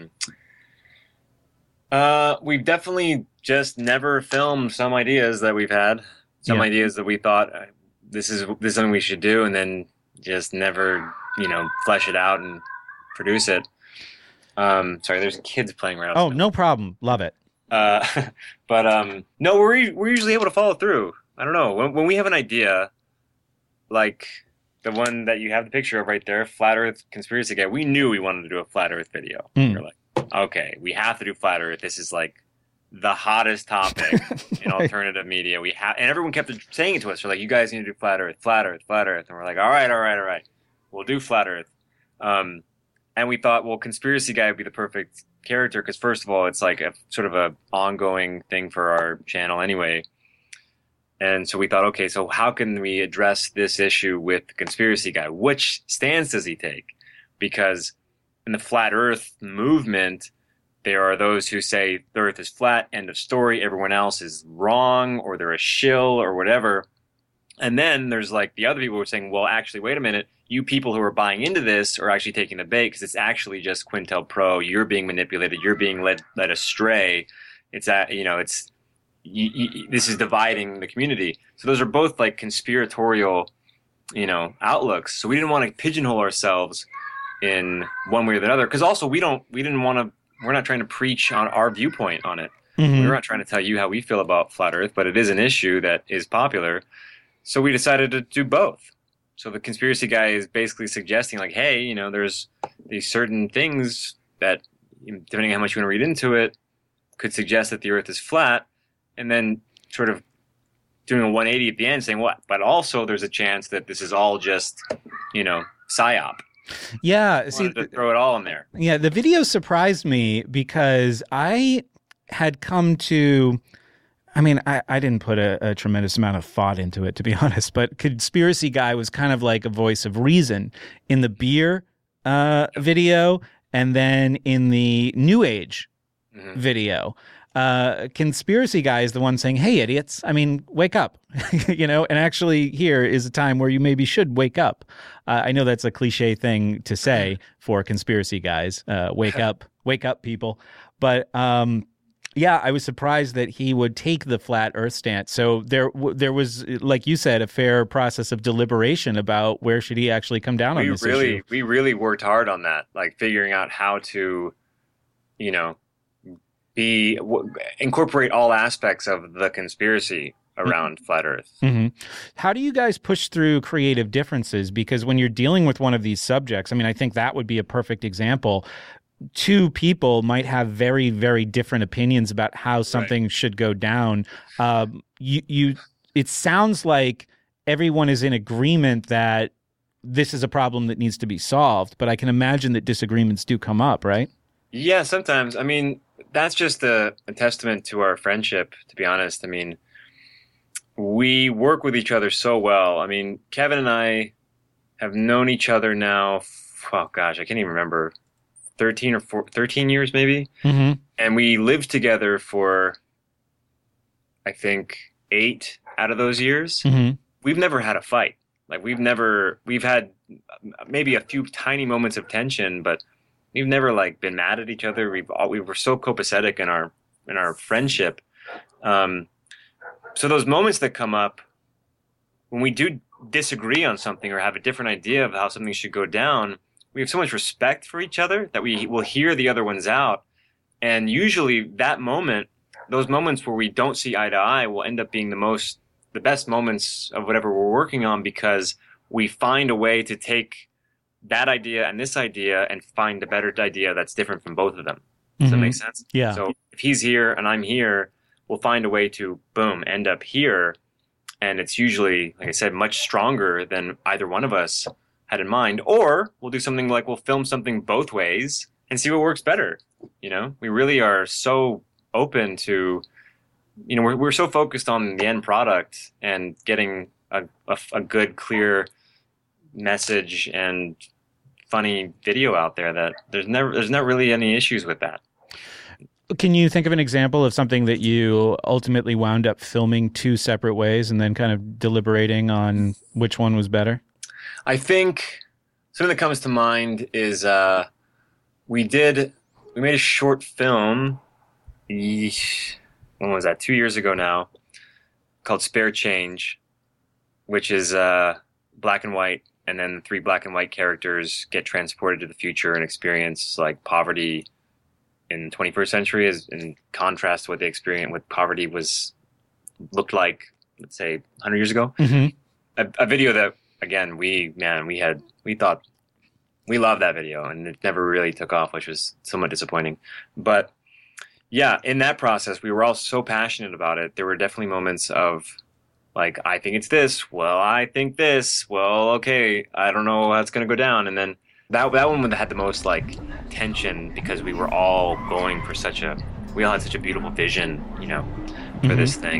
We've definitely just never filmed some ideas that we've had, ideas that we thought this is something we should do, and then just never, flesh it out and produce it. Sorry, there's kids playing around. Oh, no problem. Love it. But no, we're usually able to follow through. I don't know. When we have an idea, like the one that you have the picture of right there, Flat Earth Conspiracy Guy, we knew we wanted to do a Flat Earth video. We were like, okay, we have to do Flat Earth. This is like the hottest topic in alternative media. And everyone kept saying it to us. They're like, you guys need to do Flat Earth, Flat Earth, Flat Earth. And we're like, all right. We'll do Flat Earth. And we thought, well, Conspiracy Guy would be the perfect character because, first of all, it's like a sort of a ongoing thing for our channel anyway. And so we thought, okay, so how can we address this issue with the Conspiracy Guy? Which stance does he take? Because in the Flat Earth movement, there are those who say the Earth is flat, end of story, everyone else is wrong, or they're a shill, or whatever. And then there's like the other people who are saying, well, actually, wait a minute, you people who are buying into this are actually taking the bait because it's actually just Quintel-Pro. You're being manipulated. You're being led astray. It's this is dividing the community. So those are both like conspiratorial, outlooks. So we didn't want to pigeonhole ourselves in one way or the other because also we're not trying to preach on our viewpoint on it. Mm-hmm. We're not trying to tell you how we feel about Flat Earth, but it is an issue that is popular. So we decided to do both. So the Conspiracy Guy is basically suggesting like, hey, there's these certain things that, depending on how much you want to read into it, could suggest that the Earth is flat, and then sort of doing a 180 at the end saying what? But also there's a chance that this is all just, psyop. Yeah, to throw it all in there. Yeah, the video surprised me because I had come to, I didn't put a tremendous amount of thought into it, to be honest, but Conspiracy Guy was kind of like a voice of reason in the beer video and then in the New Age video. conspiracy guy is the one saying, hey, idiots, I mean, wake up, and actually here is a time where you maybe should wake up. I know that's a cliche thing to say for conspiracy guys, wake up, people. But yeah, I was surprised that he would take the flat earth stance. So there was, like you said, a fair process of deliberation about where should he actually come down on this issue. We really worked hard on that, like figuring out how to, incorporate all aspects of the conspiracy around flat earth. Mm-hmm. How do you guys push through creative differences? Because when you're dealing with one of these subjects, I mean, I think that would be a perfect example. Two people might have very, very different opinions about how something should go down. It sounds like everyone is in agreement that this is a problem that needs to be solved, but I can imagine that disagreements do come up, right? Yeah, sometimes. I mean, that's just a testament to our friendship, to be honest. I mean, we work with each other so well. I mean, Kevin and I have known each other now, oh gosh, I can't even remember, 13 years maybe. Mm-hmm. And we lived together for, I think, 8 out of those years. Mm-hmm. We've never had a fight. Like we've had maybe a few tiny moments of tension, but we've never like been mad at each other. We were so copacetic in our friendship. So those moments that come up when we do disagree on something or have a different idea of how something should go down, we have so much respect for each other that we will hear the other ones out. And usually those moments where we don't see eye to eye will end up being the best moments of whatever we're working on, because we find a way to take that idea and this idea and find a better idea that's different from both of them. Does that make sense? Yeah. So if he's here and I'm here, we'll find a way to, boom, end up here. And it's usually, like I said, much stronger than either one of us had in mind. Or we'll do something like we'll film something both ways and see what works better. We really are so open to, we're so focused on the end product and getting a good, clear message and funny video out there that there's not really any issues with that. Can you think of an example of something that you ultimately wound up filming 2 separate ways and then kind of deliberating on which one was better? I think something that comes to mind is we made a short film. When was that? 2 years ago now, called Spare Change, which is black and white, and then 3 black and white characters get transported to the future and experience like poverty in the 21st century, as in contrast to what they experienced, what poverty looked like, let's say, 100 years ago. Mm-hmm. A video that, again, we thought we loved that video, and it never really took off, which was somewhat disappointing. But yeah, in that process, we were all so passionate about it. There were definitely moments of like, I think it's this. Well, I think this. Well, okay, I don't know how it's going to go down. And then that one had the most like tension, because we were all going for we all had such a beautiful vision, for this thing.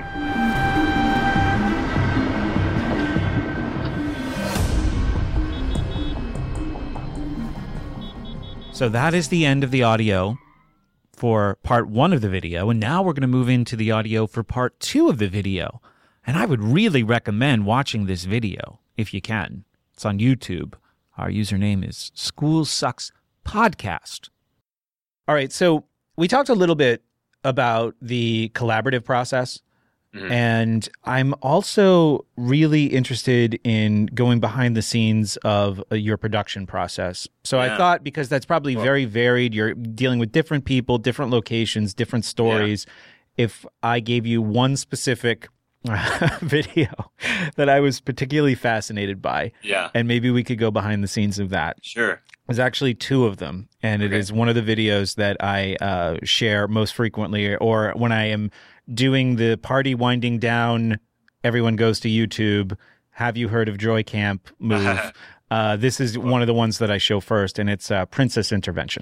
So that is the end of the audio for part 1 of the video. And now we're going to move into the audio for part 2 of the video. And I would really recommend watching this video if you can. It's on YouTube. Our username is School Sucks Podcast. All right, so we talked a little bit about the collaborative process. Mm-hmm. And I'm also really interested in going behind the scenes of your production process. So I thought, because that's probably very varied, you're dealing with different people, different locations, different stories. If I gave you one specific video that I was particularly fascinated by, and maybe we could go behind the scenes of that. Sure. There's actually 2 of them, and it is one of the videos that I share most frequently, or when I am doing the party winding down, everyone goes to YouTube, have you heard of Joy Camp move? This is one of the ones that I show first, and it's Princess Intervention.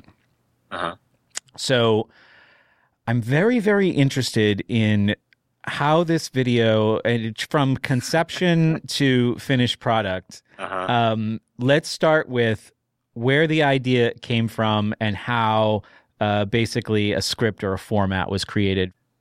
So I'm very, very interested in how this video, and from conception to finished product, let's start with where the idea came from and how basically a script or a format was created.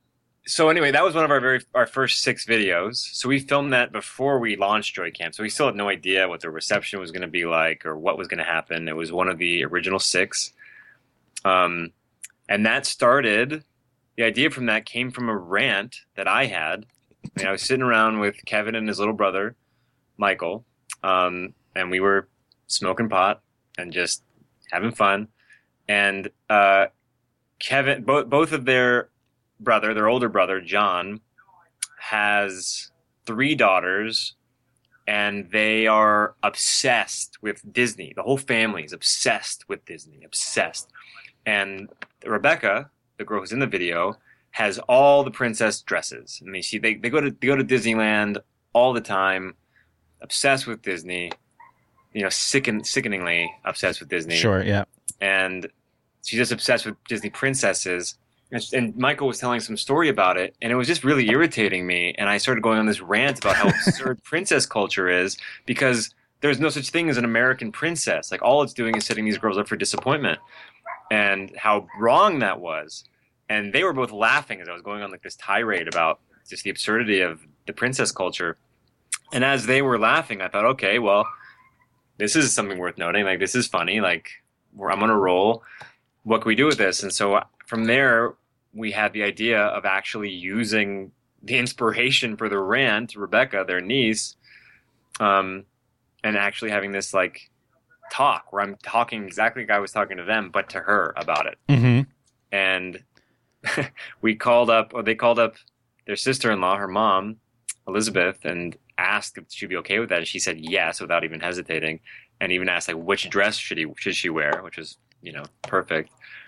So anyway, that was one of our first 6 videos. So we filmed that before we launched Joy Camp. So we still had no idea what the reception was going to be like or what was going to happen. It was one of the original 6. And that started, the idea from that came from a rant that I had. I was sitting around with Kevin and his little brother, Michael, and we were smoking pot and just having fun. And Kevin, both of their older brother, John, has 3 daughters, and they are obsessed with Disney. The whole family is obsessed with Disney, obsessed. And Rebecca, the girl who's in the video, has all the princess dresses. I mean, they go to Disneyland all the time, obsessed with Disney, sickeningly obsessed with Disney. Sure, yeah. And she's just obsessed with Disney princesses. And Michael was telling some story about it, and it was just really irritating me. And I started going on this rant about how absurd princess culture is, because there's no such thing as an American princess. Like, all it's doing is setting these girls up for disappointment, and how wrong that was. And they were both laughing as I was going on like this tirade about just the absurdity of the princess culture. And as they were laughing, I thought, okay, well, this is something worth noting. Like, this is funny. Like, I'm on a roll. What can we do with this? And so from there, we had the idea of actually using the inspiration for the rant, Rebecca, their niece, and actually having this like talk where I'm talking exactly like I was talking to them, but to her about it. Mm-hmm. And they called up their sister-in-law, her mom, Elizabeth, and asked if she'd be okay with that. And she said yes, without even hesitating, and even asked like which dress should she wear, which was, perfect.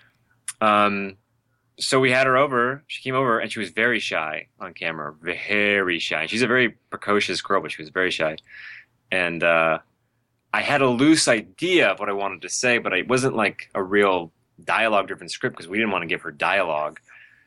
So we had her over. She came over, and she was very shy on camera, very shy. She's a very precocious girl, but she was very shy. And I had a loose idea of what I wanted to say, but it wasn't like a real dialogue-driven script because we didn't want to give her dialogue.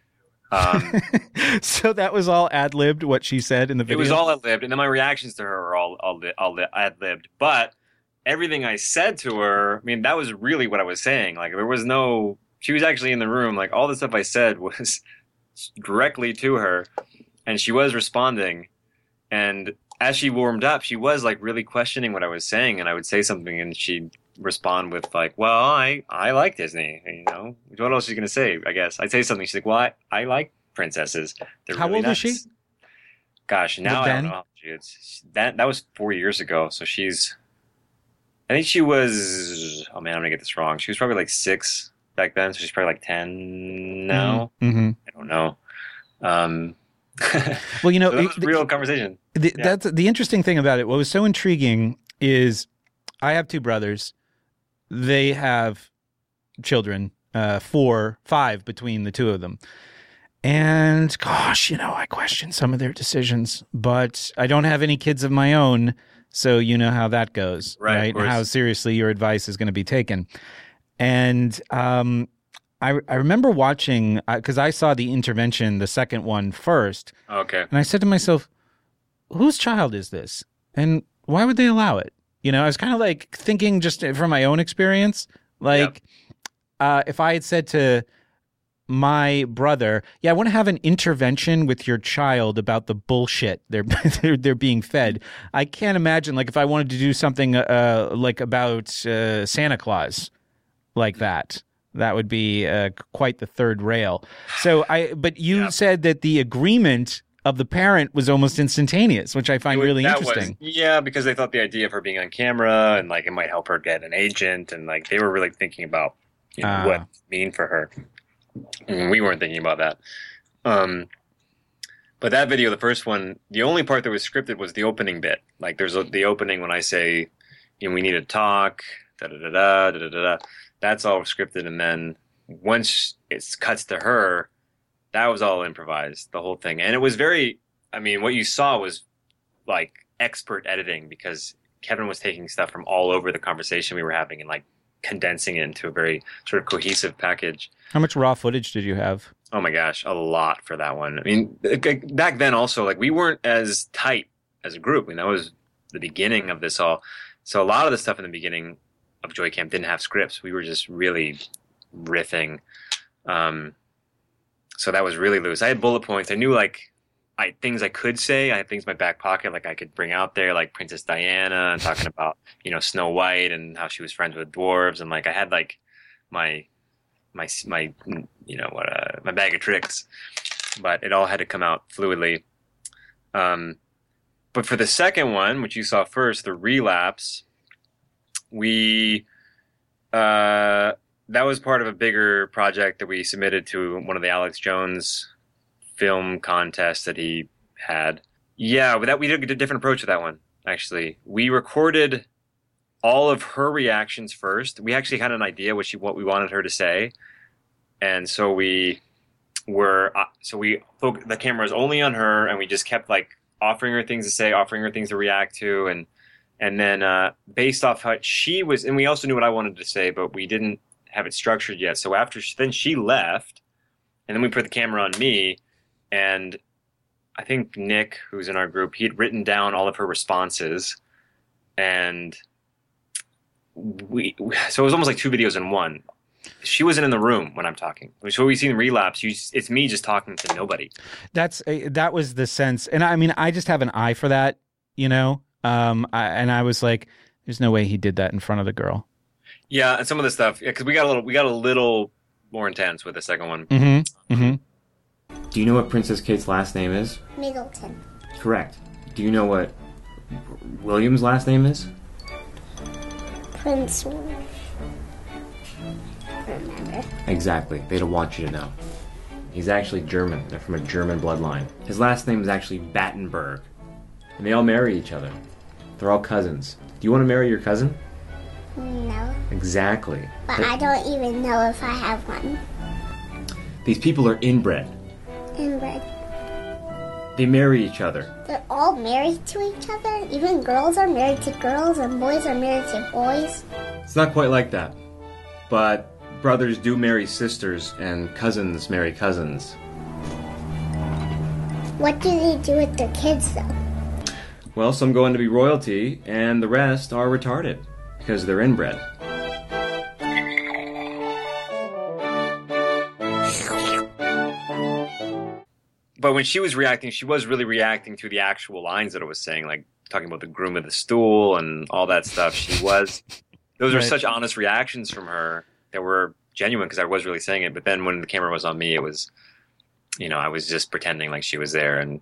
So that was all ad-libbed, what she said in the video? It was all ad-libbed, and then my reactions to her are all ad-libbed. But everything I said to her, I mean, that was really what I was saying. Like, there was no... She was actually in the room. Like, all the stuff I said was directly to her, and she was responding. And as she warmed up, she was, like, really questioning what I was saying, and I would say something, and she'd respond with, like, well, I like Disney, What else is she going to say, I guess? I'd say something. She's like, well, I like princesses. They're How really old nice. is she? Gosh, now I don't know how old she is. That was 4 years ago, so I think she was, oh man, I'm going to get this wrong. She was probably like 6 back then, so she's probably like 10 now. Mm-hmm. I don't know. Well, so that was a real conversation. That's the interesting thing about it. What was so intriguing is I have 2 brothers. They have children, 4, 5 between the 2 of them. And gosh, I question some of their decisions, but I don't have any kids of my own. So you know how that goes, right? And how seriously your advice is going to be taken. And I remember watching, because I saw the intervention, the second one first. Okay. And I said to myself, whose child is this? And why would they allow it? I was kind of like thinking just from my own experience, like if I had said to my brother, I want to have an intervention with your child about the bullshit they're being fed. I can't imagine, like, if I wanted to do something like about Santa Claus like that. That would be quite the third rail. So but you said that the agreement of the parent was almost instantaneous, which I find really interesting. Because they thought the idea of her being on camera and like it might help her get an agent, and like they were really thinking about what it mean for her. And we weren't thinking about that. But that video, the first one, the only part that was scripted was the opening bit. Like there's the opening when I say, we need to talk, da-da-da-da, da-da-da-da. That's all scripted. And then once it cuts to her, that was all improvised, the whole thing. And it was what you saw was like expert editing, because Kevin was taking stuff from all over the conversation we were having and like condensing it into a very sort of cohesive package. How much raw footage did you have? Oh my gosh, a lot for that one. I mean, back then also, like, we weren't as tight as a group. I mean, that was the beginning of this all. So a lot of the stuff in the beginning of Joy Camp didn't have scripts. We were just really riffing. So that was really loose. I had bullet points. I knew things I could say. I had things in my back pocket like I could bring out there, like Princess Diana and talking about, Snow White and how she was friends with dwarves, and like I had like my bag of tricks, but it all had to come out fluidly. But for the second one, which you saw first, the relapse, that was part of a bigger project that we submitted to one of the Alex Jones film contests that he had. Yeah, we took a different approach to that one, actually. We recorded all of her reactions first. We actually had an idea what we wanted her to say. And so the camera was only on her, and we just kept like offering her things to say, offering her things to react to. And then based off how she was, and we also knew what I wanted to say, but we didn't have it structured yet. So then she left, and then we put the camera on me, and I think Nick, who's in our group, he had written down all of her responses, and so it was almost like two videos in one. She wasn't in the room when I'm talking. So we see in Relapse, it's me just talking to nobody. That was the sense, and I mean, I just have an eye for that, and I was like, there's no way he did that in front of the girl. Yeah, and some of the stuff, because we got a little more intense with the second one. Mm-hmm. Mm-hmm. Do you know what Princess Kate's last name is? Middleton. Correct. Do you know what William's last name is? Prince William. Remember. Exactly. They don't want you to know. He's actually German. They're from a German bloodline. His last name is actually Battenberg. And they all marry each other. They're all cousins. Do you want to marry your cousin? No. Exactly. But I don't even know if I have one. These people are inbred. Inbred. They marry each other. They're all married to each other? Even girls are married to girls and boys are married to boys? It's not quite like that. But brothers do marry sisters and cousins marry cousins. What do they do with their kids, though? Well, some go on to be royalty, and the rest are retarded because they're inbred. But when she was reacting, she was really reacting to the actual lines that I was saying, like talking about the groom of the stool and all that stuff. Those were such honest reactions from her that were genuine because I was really saying it. But then when the camera was on me, it was, I was just pretending like she was there and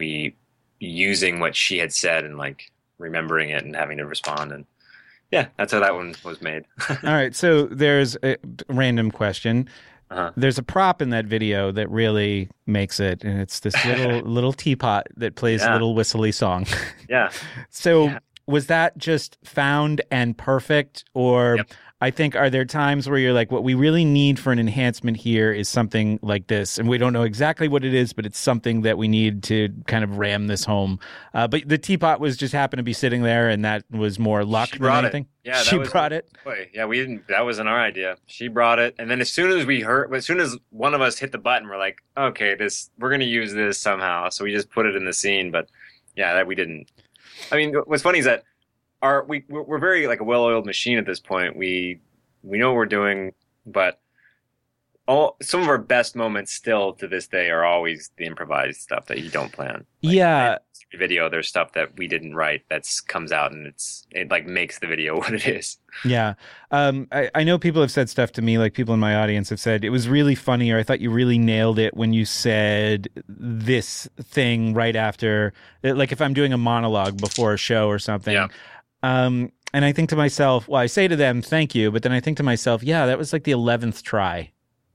using what she had said and like remembering it and having to respond. And yeah, that's how that one was made. All right. So there's a random question. Uh-huh. There's a prop in that video that really makes it, and it's this little teapot that plays a little whistly song. Yeah. So was that just found and perfect, or Yep. I think are there times where you're like, what we really need for an enhancement here is something like this, and we don't know exactly what it is, but it's something that we need to kind of ram this home. But the teapot was just happened to be sitting there, and that was more luck than anything. Yeah, she brought it. Boy, yeah, we didn't. That wasn't our idea. She brought it, and then as soon as one of us hit the button, we're like, okay, we're gonna use this somehow. So we just put it in the scene. But yeah, that we didn't. I mean, what's funny is that we're very like a well-oiled machine at this point. We know what we're doing, but some of our best moments still to this day are always the improvised stuff that you don't plan. Yeah. Video, there's stuff that we didn't write that comes out and it like makes the video what it is. Yeah. I know people have said stuff to me, like people in my audience have said, it was really funny, or I thought you really nailed it when you said this thing right after, like if I'm doing a monologue before a show or something. Yeah. And I think to myself, well, I say to them, thank you. But then I think to myself, yeah, that was like the 11th try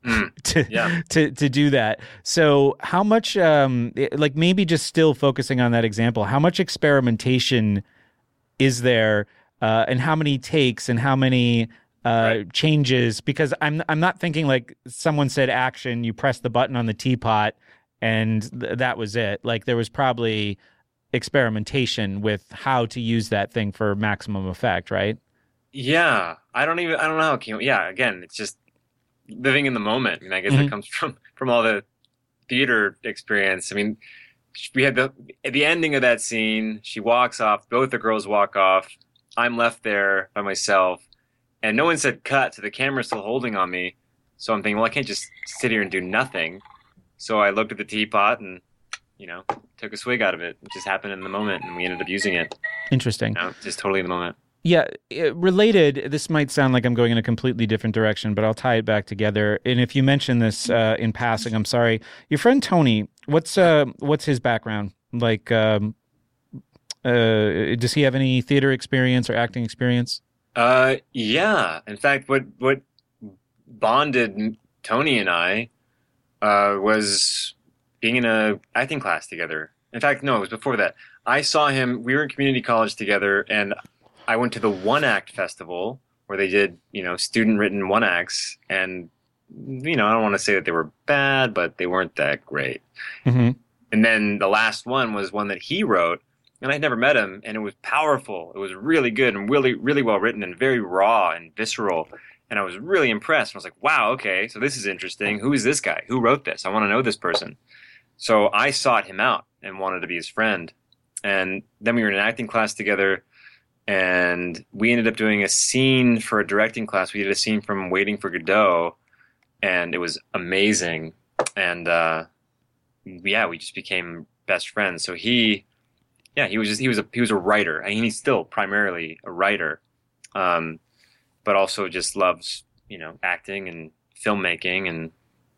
to do that. So how much, like maybe just still focusing on that example, how much experimentation is there, and how many takes and how many changes? Because I'm not thinking like someone said action, you press the button on the teapot and that was it. Like there was probably experimentation with how to use that thing for maximum effect, right? Yeah, I don't know how it came. Yeah, again, it's just living in the moment. I mean, I guess that comes from all the theater experience. I mean, we had the ending of that scene. She walks off. Both the girls walk off. I'm left there by myself, and no one said cut. So the camera's still holding on me. So I'm thinking, well, I can't just sit here and do nothing. So I looked at the teapot and, took a swig out of it. It just happened in the moment, and we ended up using it. Interesting. Just totally in the moment. Yeah, related, this might sound like I'm going in a completely different direction, but I'll tie it back together. And if you mention this in passing, I'm sorry. Your friend Tony, what's his background? Like, does he have any theater experience or acting experience? Yeah. In fact, what bonded Tony and I was being in a acting class together. In fact, no, it was before that. I saw him. We were in community college together, and I went to the One Act Festival where they did, student written one acts, and I don't want to say that they were bad, but they weren't that great. Mm-hmm. And then the last one was one that he wrote, and I'd never met him, and it was powerful. It was really good and really, really well written and very raw and visceral. And I was really impressed. I was like, wow, okay, so this is interesting. Who is this guy? Who wrote this? I want to know this person. So I sought him out and wanted to be his friend. And then we were in an acting class together, and we ended up doing a scene for a directing class. We did a scene from Waiting for Godot, and it was amazing. And we just became best friends. So he was a writer. I mean, he's still primarily a writer, but also just loves acting and filmmaking and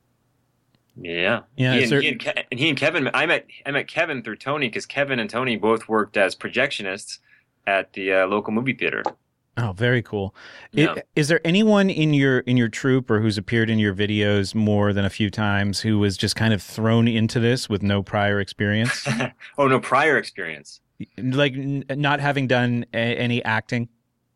He and Kevin. I met Kevin through Tony because Kevin and Tony both worked as projectionists at the local movie theater. Oh, very cool. Yeah. Is there anyone in your troupe or who's appeared in your videos more than a few times who was just kind of thrown into this with no prior experience? Oh, no prior experience. Like not having done any acting?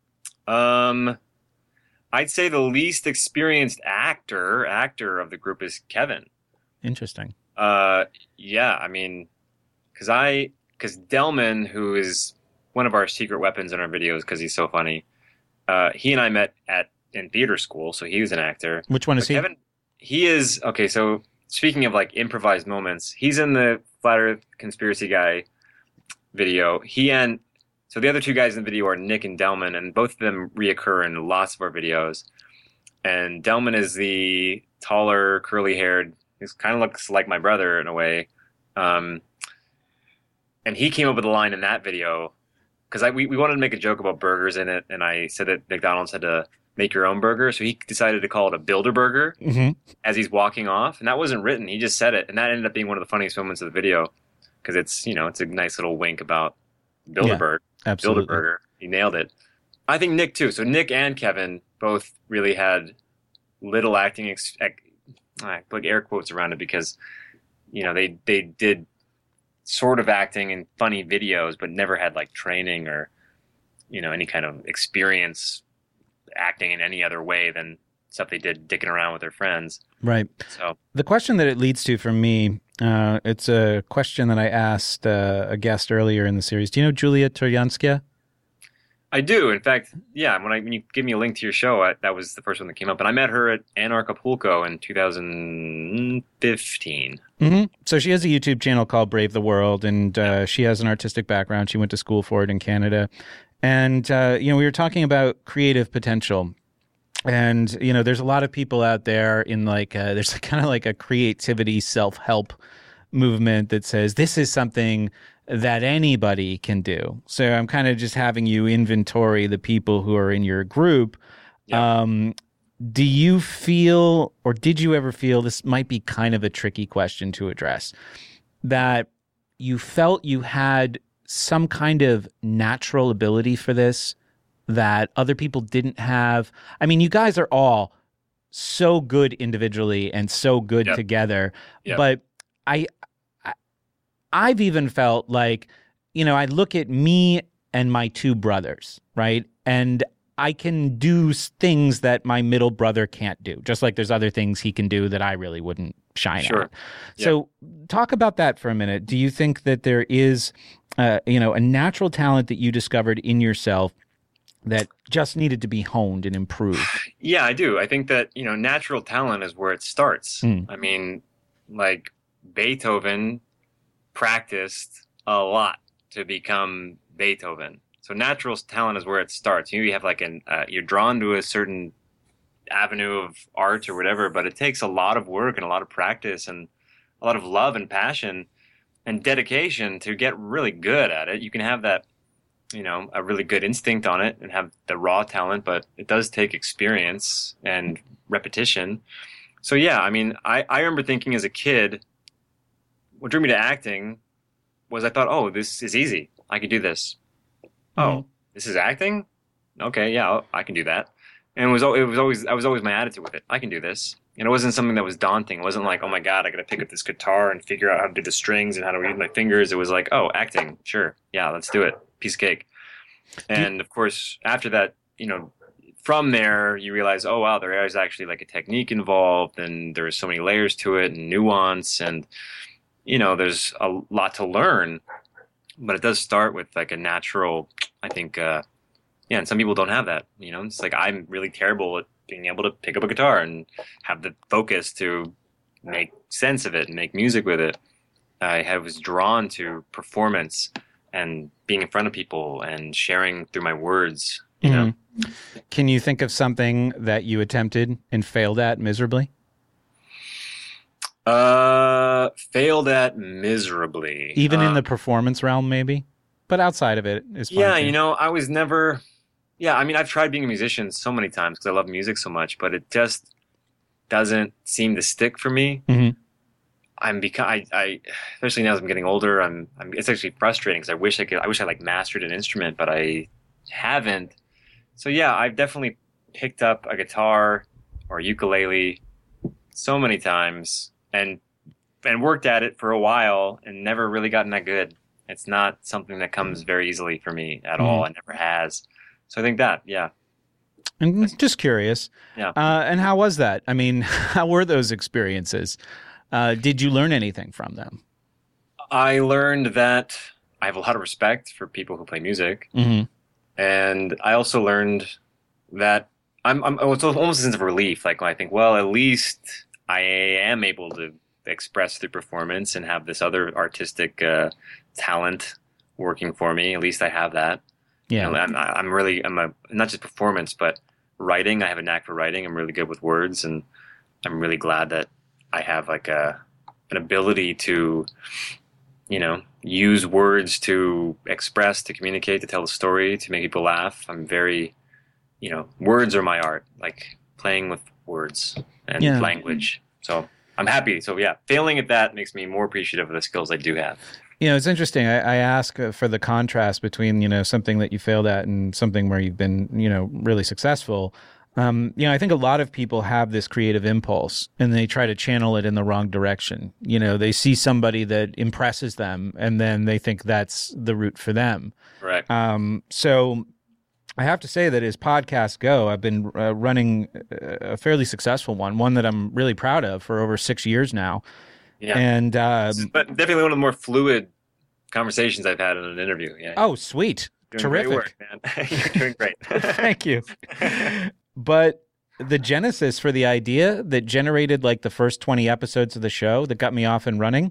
I'd say the least experienced actor of the group is Kevin. Interesting. Yeah, I mean, because Delman, who is one of our secret weapons in our videos because he's so funny, he and I met in theater school, so he was an actor. Which one is he? Kevin, he is, okay, so speaking of like improvised moments, he's in the Flat Earth Conspiracy Guy video. So the other two guys in the video are Nick and Delman, and both of them reoccur in lots of our videos. And Delman is the taller, curly-haired, he kind of looks like my brother in a way. And he came up with a line in that video, because we wanted to make a joke about burgers in it, and I said that McDonald's had to make your own burger, so he decided to call it a Build-A-Burger as he's walking off. And that wasn't written, he just said it, and that ended up being one of the funniest moments of the video, because it's a nice little wink about Build-A-Burger. Yeah, absolutely. Build-A-Burger. He nailed it. I think Nick too. So Nick and Kevin both really had little acting. I put air quotes around it because, they did sort of acting in funny videos, but never had like training or, any kind of experience acting in any other way than stuff they did dicking around with their friends. Right. So the question that it leads to for me, it's a question that I asked a guest earlier in the series. Do you know Julia Turyanskaya? I do. In fact, yeah, when you give me a link to your show, that was the first one that came up. And I met her at Anarchapulco in 2015. Mm-hmm. So she has a YouTube channel called Brave the World, and she has an artistic background. She went to school for it in Canada. And, we were talking about creative potential. And, there's a lot of people out there in there's kind of like a creativity self-help movement that says this is something that anybody can do. So I'm kind of just having you inventory the people who are in your group. Yeah. Do you feel, or did you ever feel, this might be kind of a tricky question to address, that you felt you had some kind of natural ability for this that other people didn't have? I mean, you guys are all so good individually and so good together, but I've even felt like, I look at me and my two brothers, right? And I can do things that my middle brother can't do, just like there's other things he can do that I really wouldn't shine at. So talk about that for a minute. Do you think that there is, a natural talent that you discovered in yourself that just needed to be honed and improved? Yeah, I do. I think that, natural talent is where it starts. I mean, like Beethoven practiced a lot to become Beethoven. So natural talent is where it starts. You have like you're drawn to a certain avenue of art or whatever, but it takes a lot of work and a lot of practice and a lot of love and passion and dedication to get really good at it. You can have that, a really good instinct on it and have the raw talent, but it does take experience and repetition. So yeah, I mean, I remember thinking as a kid, what drew me to acting was I thought, oh, this is easy. I can do this. Oh, this is acting? Okay, yeah, I can do that. And that was always my attitude with it. I can do this. And it wasn't something that was daunting. It wasn't like, oh my God, I got to pick up this guitar and figure out how to do the strings and how to use my fingers. It was like, oh, acting, sure, yeah, let's do it. Piece of cake. And of course, after that, from there, you realize, oh wow, there is actually like a technique involved, and there's so many layers to it and nuance, and there's a lot to learn. But it does start with like a natural, I think, and some people don't have that. It's like I'm really terrible at being able to pick up a guitar and have the focus to make sense of it and make music with it. I was drawn to performance and being in front of people and sharing through my words, Can you think of something that you attempted and failed at miserably? Failed at miserably. Even in the performance realm, maybe? But outside of it is fine. Yeah, I was never... Yeah, I mean, I've tried being a musician so many times because I love music so much, but it just doesn't seem to stick for me. Mm-hmm. I especially now as I'm getting older, it's actually frustrating because I wish I like mastered an instrument, but I haven't. So yeah, I've definitely picked up a guitar or a ukulele so many times and worked at it for a while and never really gotten that good. It's not something that comes very easily for me at all. It never has. So I think that, yeah. And just curious. Yeah. And how was that? I mean, how were those experiences? Did you learn anything from them? I learned that I have a lot of respect for people who play music. Mm-hmm. And I also learned that it's almost a sense of relief. Like when I think, well, at least I am able to express through performance and have this other artistic talent working for me. At least I have that. Yeah. I'm not just performance, but writing. I have a knack for writing. I'm really good with words, and I'm really glad that I have like an ability to, use words to express, to communicate, to tell a story, to make people laugh. I'm very, words are my art, like playing with words and language. So I'm happy. So yeah, failing at that makes me more appreciative of the skills I do have. It's interesting. I ask for the contrast between, something that you failed at and something where you've been, really successful. I think a lot of people have this creative impulse and they try to channel it in the wrong direction. They see somebody that impresses them and then they think that's the route for them. Correct. So I have to say that as podcasts go, I've been running a fairly successful one that I'm really proud of for over 6 years now. Yeah. And but definitely one of the more fluid conversations I've had in an interview. Yeah. Oh, sweet. Terrific. Great work, man. You're doing great. Thank you. But the genesis for the idea that generated like the first 20 episodes of the show that got me off and running,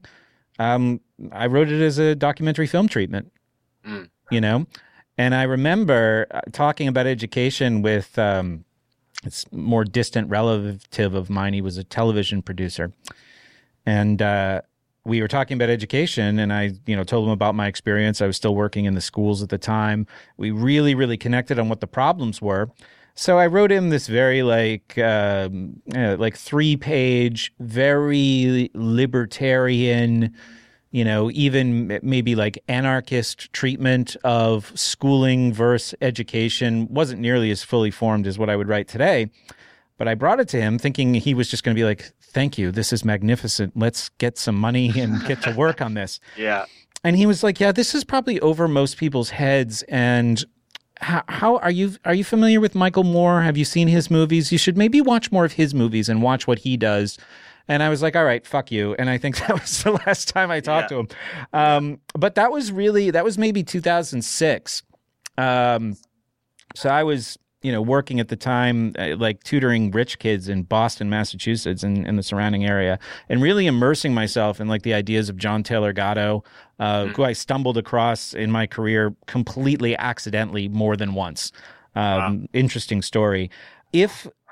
I wrote it as a documentary film treatment, And I remember talking about education with it's more distant relative of mine. He was a television producer. And we were talking about education, and I, told him about my experience. I was still working in the schools at the time. We really, really connected on what the problems were. So I wrote him this very like 3-page, very libertarian, even maybe like anarchist treatment of schooling versus education. Wasn't nearly as fully formed as what I would write today. But I brought it to him thinking he was just going to be like, thank you. This is magnificent. Let's get some money and get to work on this. Yeah. And he was like, yeah, this is probably over most people's heads. And how are you familiar with Michael Moore? Have you seen his movies? You should maybe watch more of his movies and watch what he does. And I was like, all right, fuck you. And I think that was the last time I talked to him. But that was maybe 2006. So I was, working at the time, like tutoring rich kids in Boston, Massachusetts, and in the surrounding area, and really immersing myself in like the ideas of John Taylor Gatto, who I stumbled across in my career completely accidentally more than once. Interesting story. If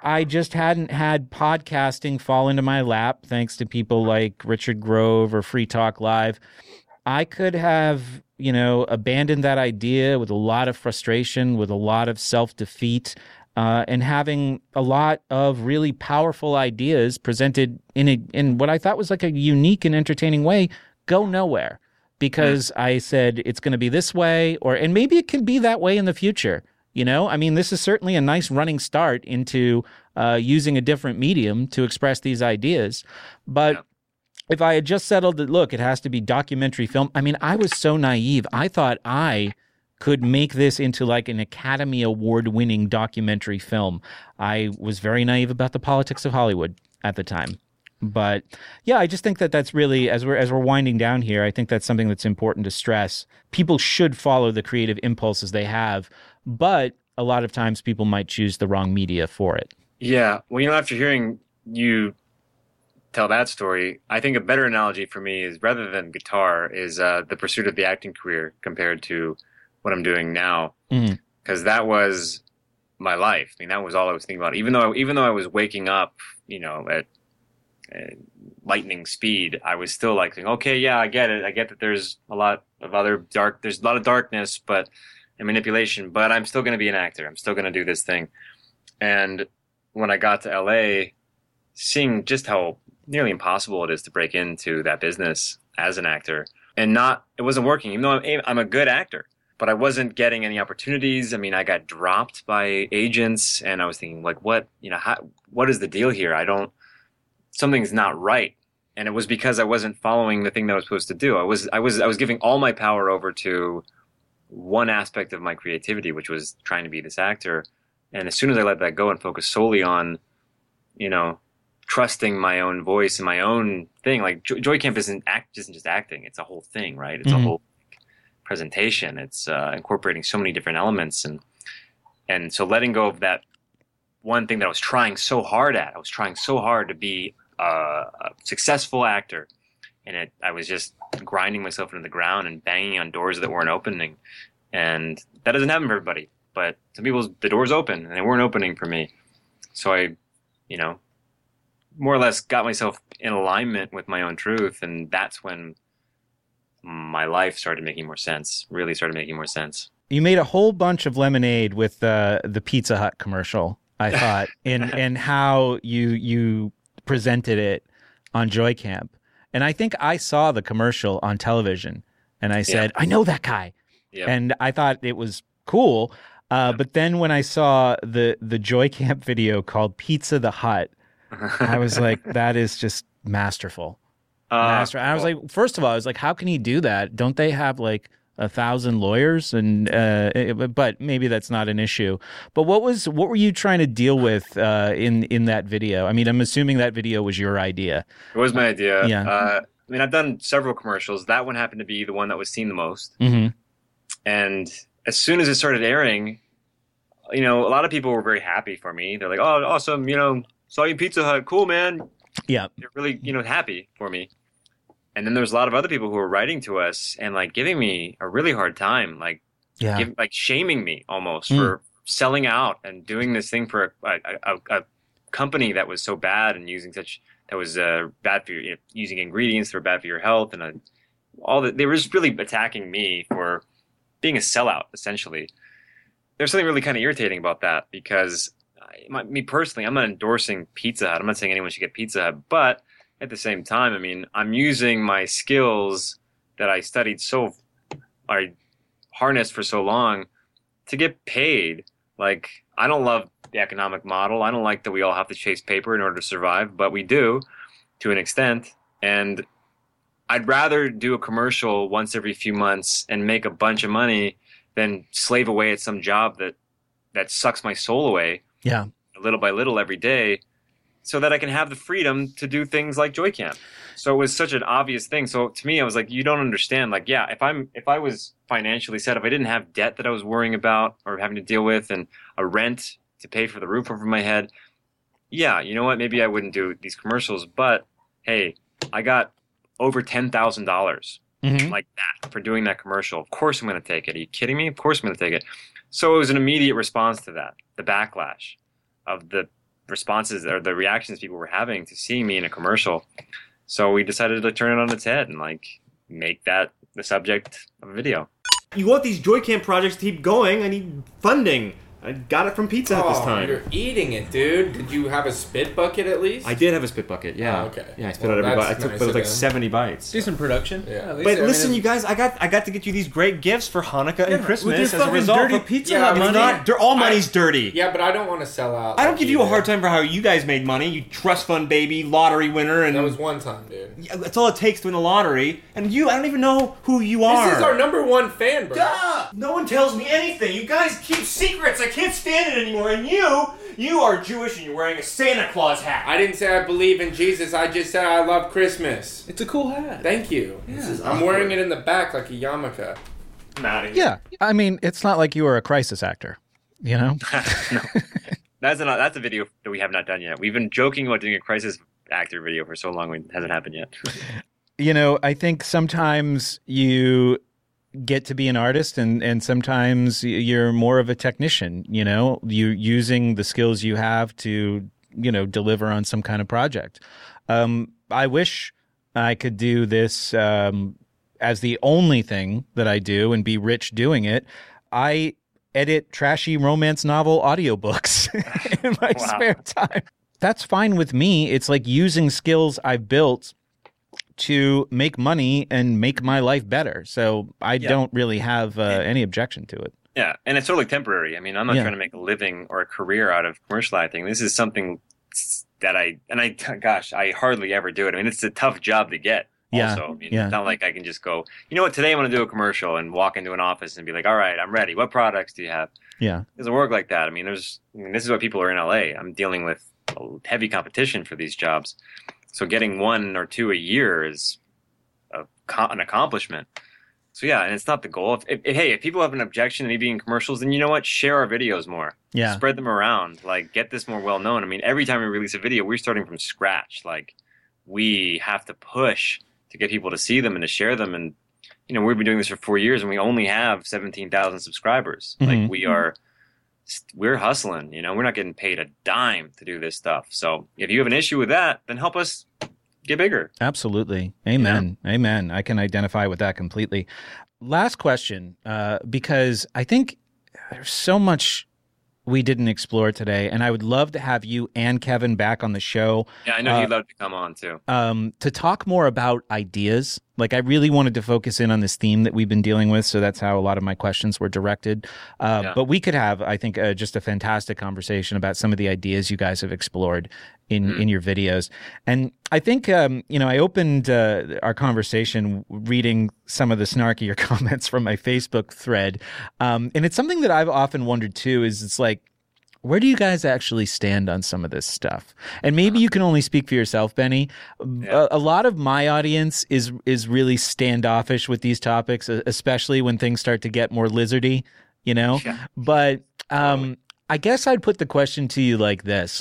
I just hadn't had podcasting fall into my lap, thanks to people like Richard Grove or Free Talk Live. I could have, abandoned that idea with a lot of frustration, with a lot of self-defeat, and having a lot of really powerful ideas presented in what I thought was like a unique and entertaining way go nowhere. Because I said it's going to be this way, and maybe it can be that way in the future. This is certainly a nice running start into using a different medium to express these ideas. But if I had just settled that, look, it has to be documentary film. I was so naive. I thought I could make this into like an Academy Award-winning documentary film. I was very naive about the politics of Hollywood at the time. But yeah, I just think that that's really, as we're winding down here, I think that's something that's important to stress. People should follow the creative impulses they have, but a lot of times people might choose the wrong media for it. Yeah. Well, after hearing you tell that story, I think a better analogy for me is, rather than guitar, is the pursuit of the acting career compared to what I'm doing now. Because that was my life. That was all I was thinking about. Even though I was waking up, at lightning speed, I was still like thinking, okay, yeah, I get it. I get that there's a lot of darkness, but and manipulation, but I'm still going to be an actor. I'm still going to do this thing. And when I got to LA, seeing just how nearly impossible it is to break into that business as an actor, and it wasn't working, even though I'm a good actor, but I wasn't getting any opportunities. I got dropped by agents, and I was thinking, like, what is the deal here? Something's not right. And it was because I wasn't following the thing that I was supposed to do. I was giving all my power over to one aspect of my creativity, which was trying to be this actor. And as soon as I let that go and focus solely on, trusting my own voice and my own thing, like Joy Camp isn't just acting. It's a whole thing, right? It's a whole presentation. It's incorporating so many different elements. And so letting go of that one thing that I was trying so hard at. I was trying so hard to be a successful actor, and I was just grinding myself into the ground and banging on doors that weren't opening. And that doesn't happen for everybody, but some people, the doors open, and they weren't opening for me. So I, more or less got myself in alignment with my own truth, and that's when my life started making more sense, really started making more sense. You made a whole bunch of lemonade with the Pizza Hut commercial, I thought, in how you presented it on Joy Camp. And I think I saw the commercial on television, and I said, I know that guy. Yep. And I thought it was cool. But then when I saw the Joy Camp video called Pizza the Hut, I was like, that is just masterful. And I was like, first of all, I was like, how can he do that? Don't they have like 1,000 lawyers? And but maybe that's not an issue. But what were you trying to deal with in that video? I'm assuming that video was your idea. It was my idea. Yeah. I've done several commercials. That one happened to be the one that was seen the most. Mm-hmm. And as soon as it started airing, a lot of people were very happy for me. They're like, "Oh, awesome! Saw you in Pizza Hut, cool, man." Yeah, they're really happy for me. And then there's a lot of other people who were writing to us and like giving me a really hard time, like shaming me almost for selling out and doing this thing for a company that was so bad and using that was bad for you, using ingredients that were bad for your health, and they were just really attacking me for being a sellout, essentially. There's something really kind of irritating about that, because me personally, I'm not endorsing Pizza Hut. I'm not saying anyone should get Pizza Hut, but at the same time, I'm using my skills that I studied I harnessed for so long to get paid. Like, I don't love the economic model. I don't like that we all have to chase paper in order to survive, but we do to an extent. And I'd rather do a commercial once every few months and make a bunch of money than slave away at some job that sucks my soul away. Yeah. Little by little every day, so that I can have the freedom to do things like Joy Camp. So it was such an obvious thing. So to me, I was like, you don't understand. Like, yeah, if I was financially set, if I didn't have debt that I was worrying about or having to deal with, and a rent to pay for the roof over my head, yeah, you know what? Maybe I wouldn't do these commercials. But hey, I got over $10,000 like that for doing that commercial. Of course I'm going to take it. Are you kidding me? Of course I'm going to take it. So it was an immediate response to that, the backlash of the responses or the reactions people were having to seeing me in a commercial. So we decided to turn it on its head and like make that the subject of a video. You want these Joy-Can projects to keep going, I need funding. I got it from Pizza Hut this time. You're eating it, dude. Did you have a spit bucket at least? I did have a spit bucket, yeah. Oh, okay. Yeah, I spit out every bite. I took about like 70 bites. Decent production. Yeah. But listen, you guys, I got to get you these great gifts for Hanukkah and Christmas with your as a result. dirty Pizza Hut It's money. not, all money's dirty. Yeah, but I don't want to sell out. I don't give you a hard time for how you guys made money. You trust fund baby, lottery winner, and that was one time, dude. Yeah, that's all it takes to win the lottery. And you, I don't even know who you are. This is our #1 fan, bro. Duh! No one tells me anything. You guys keep secrets. I can't stand it anymore. And you are Jewish and you're wearing a Santa Claus hat. I didn't say I believe in Jesus. I just said I love Christmas. It's a cool hat. Thank you. Yeah. I'm wearing it in the back like a yarmulke. I'm out of here. Yeah. I mean, it's not like you were a crisis actor, you know? No. That's a video that we have not done yet. We've been joking about doing a crisis actor video for so long, it hasn't happened yet. You know, I think sometimes you get to be an artist and sometimes you're more of a technician, you know, you using the skills you have to, you know, deliver on some kind of project. I wish I could do this as the only thing that I do and be rich doing it. I edit trashy romance novel audiobooks in my spare time. That's fine with me. It's like using skills I've built to make money and make my life better. So I don't really have any objection to it. Yeah, and it's totally temporary. I mean, I'm not trying to make a living or a career out of commercial acting. This is something that I hardly ever do it. I mean, it's a tough job to get. Also, I mean, it's not like I can just go, you know what, today I want to do a commercial and walk into an office and be like, all right, I'm ready. What products do you have? Yeah. It doesn't work like that. I mean, this is why people are in LA. I'm dealing with heavy competition for these jobs. So getting 1 or 2 a year is an accomplishment. So yeah, and it's not the goal. If people have an objection to me being in commercials, then you know what? Share our videos more. Yeah. Spread them around. Like, get this more well known. I mean, every time we release a video, we're starting from scratch. Like, we have to push to get people to see them and to share them. And, you know, we've been doing this for 4 years and we only have 17,000 subscribers. Mm-hmm. Like, we're hustling, you know, we're not getting paid a dime to do this stuff. So if you have an issue with that, then help us get bigger. Absolutely. Amen. Yeah. Amen. I can identify with that completely. Last question, because I think there's so much we didn't explore today, and I would love to have you and Kevin back on the show. Yeah, I know he'd love to come on too. To talk more about ideas. Like, I really wanted to focus in on this theme that we've been dealing with, so that's how a lot of my questions were directed. But we could have, I think, just a fantastic conversation about some of the ideas you guys have explored in your videos. And I think, you know, I opened our conversation reading some of the snarkier comments from my Facebook thread. And it's something that I've often wondered too, is it's like, where do you guys actually stand on some of this stuff? And maybe you can only speak for yourself, Benny. Yeah. A lot of my audience is really standoffish with these topics, especially when things start to get more lizardy, you know? Yeah. But I guess I'd put the question to you like this.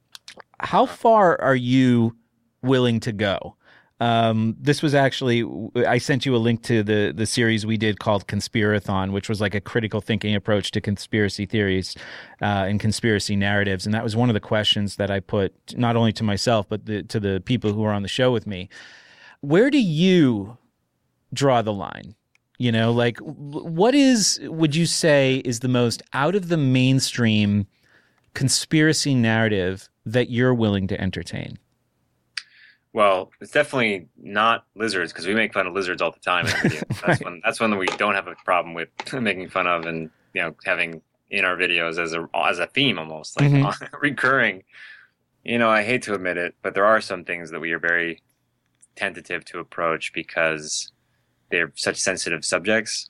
How far are you willing to go? This was actually, I sent you a link to the series we did called Conspirathon, which was like a critical thinking approach to conspiracy theories and conspiracy narratives. And that was one of the questions that I put not only to myself, but to the people who are on the show with me. Where do you draw the line? You know, like, what would you say is the most out of the mainstream conspiracy narrative that you're willing to entertain? Well, it's definitely not lizards, because we make fun of lizards all the time in our videos. That's one that we don't have a problem with making fun of, and, you know, having in our videos as a theme almost, like recurring. You know, I hate to admit it, but there are some things that we are very tentative to approach because they're such sensitive subjects.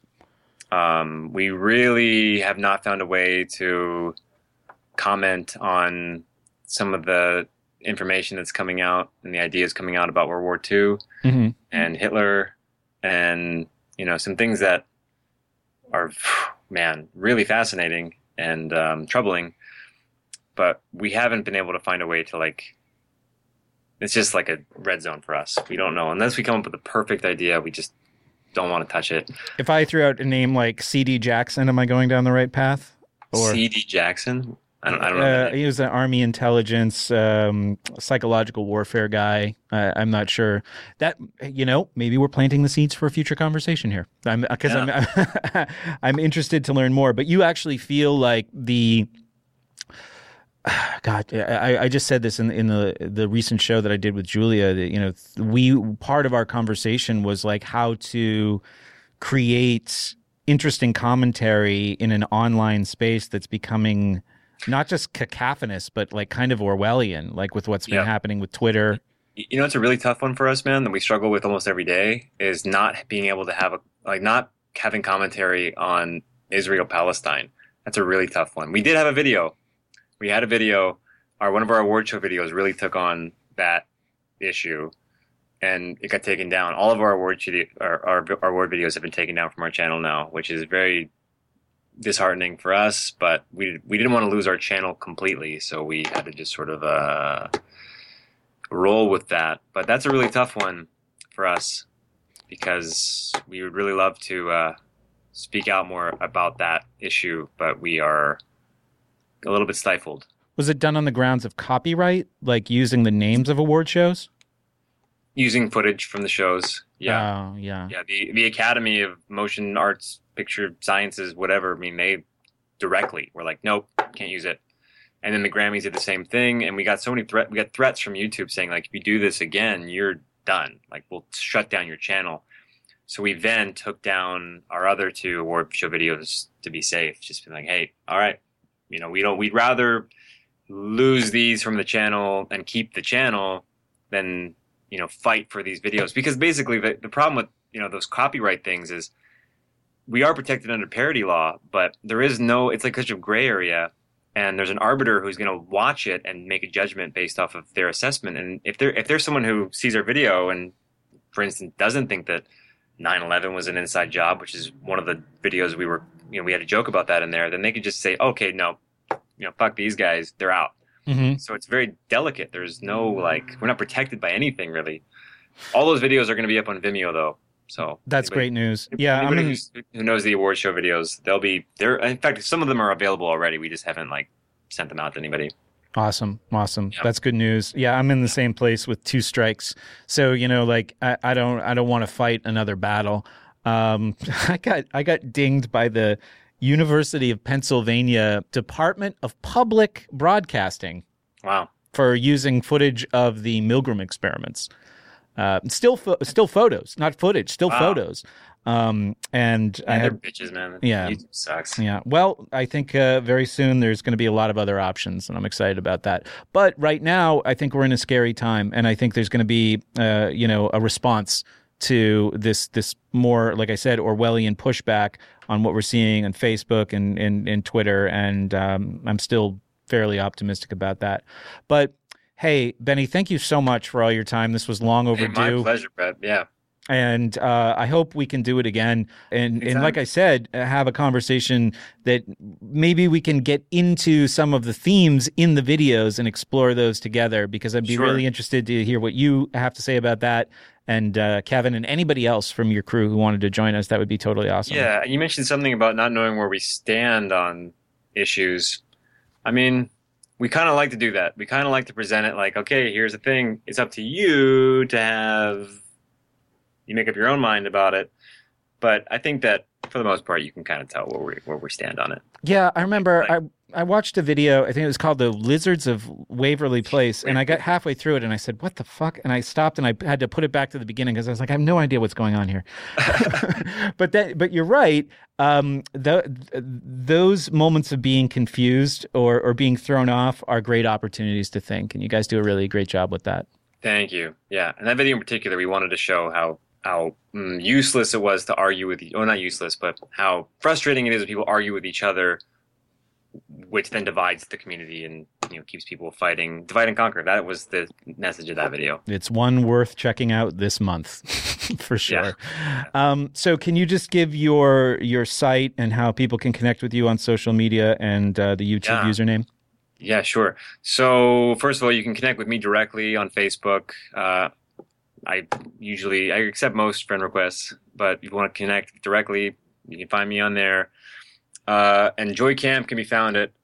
We really have not found a way to comment on some of the information that's coming out and the ideas coming out about World War II and Hitler, and, you know, some things that are, man, really fascinating and troubling, but we haven't been able to find a way to, like, it's just like a red zone for us. We don't know. Unless we come up with the perfect idea, we just don't want to touch it. If I threw out a name like C.D. Jackson, am I going down the right path? Or C.D. Jackson? I don't know. He was an Army intelligence, psychological warfare guy. I'm not sure. That, maybe we're planting the seeds for a future conversation here. I'm interested to learn more. But you actually feel like God, I just said this in the recent show that I did with Julia. That, part of our conversation was like how to create interesting commentary in an online space that's becoming not just cacophonous, but like kind of Orwellian, like with what's been happening with Twitter. It's a really tough one for us, man, that we struggle with almost every day, is not being able to have not having commentary on Israel-Palestine. That's a really tough one. We did have a video. We had a video. One of our award show videos really took on that issue, and it got taken down. All of our award videos have been taken down from our channel now, which is very disheartening for us, but we didn't want to lose our channel completely, so we had to just sort of roll with that. But that's a really tough one for us, because we would really love to speak out more about that issue, but we are a little bit stifled. Was it done on the grounds of copyright, like using the names of award shows? Using footage from the shows, yeah. Oh, yeah. Yeah, the Academy of Motion Arts, Picture Sciences, whatever, they directly were like, nope, can't use it. And then the Grammys did the same thing, and we got so many we got threats from YouTube saying, like, if you do this again, you're done. Like, we'll shut down your channel. So we then took down our other 2 award show videos to be safe. Just being like, hey, all right, we'd rather lose these from the channel and keep the channel than fight for these videos. Because basically the problem with those copyright things is we are protected under parody law, but there is it's like such a gray area, and there's an arbiter who's going to watch it and make a judgment based off of their assessment. And if there's someone who sees our video and, for instance, doesn't think that 9/11 was an inside job, which is one of the videos we had a joke about that in there, then they could just say, okay, no, fuck these guys, they're out. Mm-hmm. So it's very delicate. There's no, we're not protected by anything, really. All those videos are going to be up on Vimeo, though. So that's great news. Yeah, anybody who knows the award show videos, they'll be there. In fact, some of them are available already. We just haven't sent them out to anybody. Awesome. Yep. That's good news. Yeah, I'm in the same place with 2 strikes. So I don't want to fight another battle. I got dinged by the University of Pennsylvania Department of Public Broadcasting. Wow. For using footage of the Milgram experiments. Still photos, not footage, still photos. And they're bitches, man. Yeah. YouTube sucks. Yeah. Well, I think very soon there's going to be a lot of other options, and I'm excited about that. But right now, I think we're in a scary time, and I think there's going to be, a response to this more, like I said, Orwellian pushback on what we're seeing on Facebook and Twitter, and I'm still fairly optimistic about that. But hey, Benny, thank you so much for all your time. This was long overdue. Hey, my pleasure, Brett. Yeah. And I hope we can do it again. And like I said, have a conversation that maybe we can get into some of the themes in the videos and explore those together, because I'd be really interested to hear what you have to say about that. And Kevin and anybody else from your crew who wanted to join us, that would be totally awesome. Yeah, and you mentioned something about not knowing where we stand on issues. I mean, we kind of like to do that. We kind of like to present it like, okay, here's the thing. It's up to you to you make up your own mind about it. But I think that for the most part, you can kind of tell where we stand on it. Yeah, I remember I watched a video, I think it was called The Lizards of Waverly Place, and I got halfway through it and I said, what the fuck? And I stopped and I had to put it back to the beginning because I was like, I have no idea what's going on here. But you're right. Those moments of being confused or being thrown off are great opportunities to think, and you guys do a really great job with that. Thank you. Yeah, and that video in particular, we wanted to show how useless it was to argue with not useless, but how frustrating it is when people argue with each other, which then divides the community and keeps people fighting. Divide and conquer. That was the message of that video. It's one worth checking out this month for sure. Yeah. So can you just give your site and how people can connect with you on social media and the YouTube username? Yeah, sure. So first of all, you can connect with me directly on Facebook. I accept most friend requests, but if you want to connect directly, you can find me on there. And Joy Camp can be found at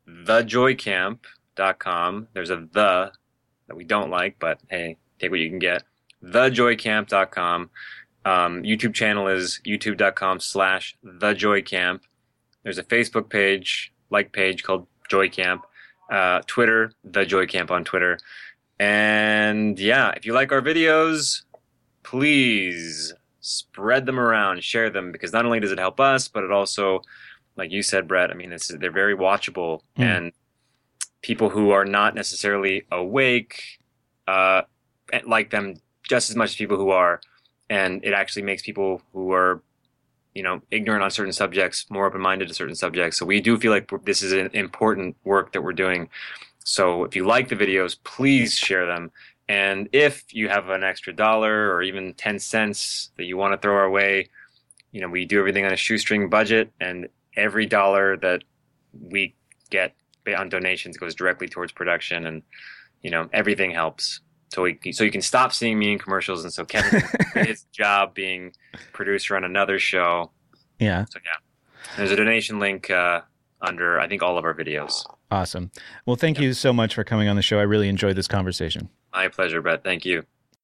thejoycamp.com. There's a the that we don't like, but hey, take what you can get. Thejoycamp.com. YouTube channel is youtube.com/thejoycamp. There's a Facebook page called Joycamp. Twitter, thejoycamp on Twitter. And yeah, if you like our videos, please spread them around, share them, because not only does it help us, but it also, like you said, Brett, I mean, they're very watchable, and people who are not necessarily awake like them just as much as people who are, and it actually makes people who are, you know, ignorant on certain subjects more open-minded to certain subjects. So we do feel like this is an important work that we're doing. So if you like the videos, please share them. And if you have an extra $1 or even 10 cents that you want to throw our way, you know, we do everything on a shoestring budget, and every dollar that we get on donations goes directly towards production, and, you know, everything helps. So you can stop seeing me in commercials, and so Kevin can his job being producer on another show. Yeah. So yeah, there's a donation link under, I think, all of our videos. Awesome. Well, thank you so much for coming on the show. I really enjoyed this conversation. My pleasure, Brett. Thank you.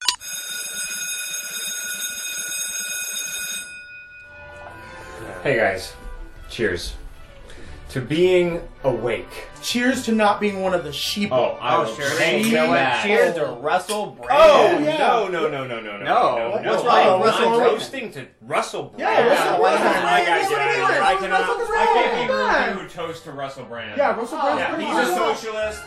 Hey guys, cheers to being awake. Cheers to not being one of the sheep. Oh, sure. Hey, you know what? Cheers to Russell Brand. Oh, yeah. No. What's wrong with Russell roasting to Russell Brand? Yeah, Russell Brand. I gotta get out of here. I can't be Brand. who toast to Russell Brand. Yeah, Russell Brand. Yeah, he's a socialist.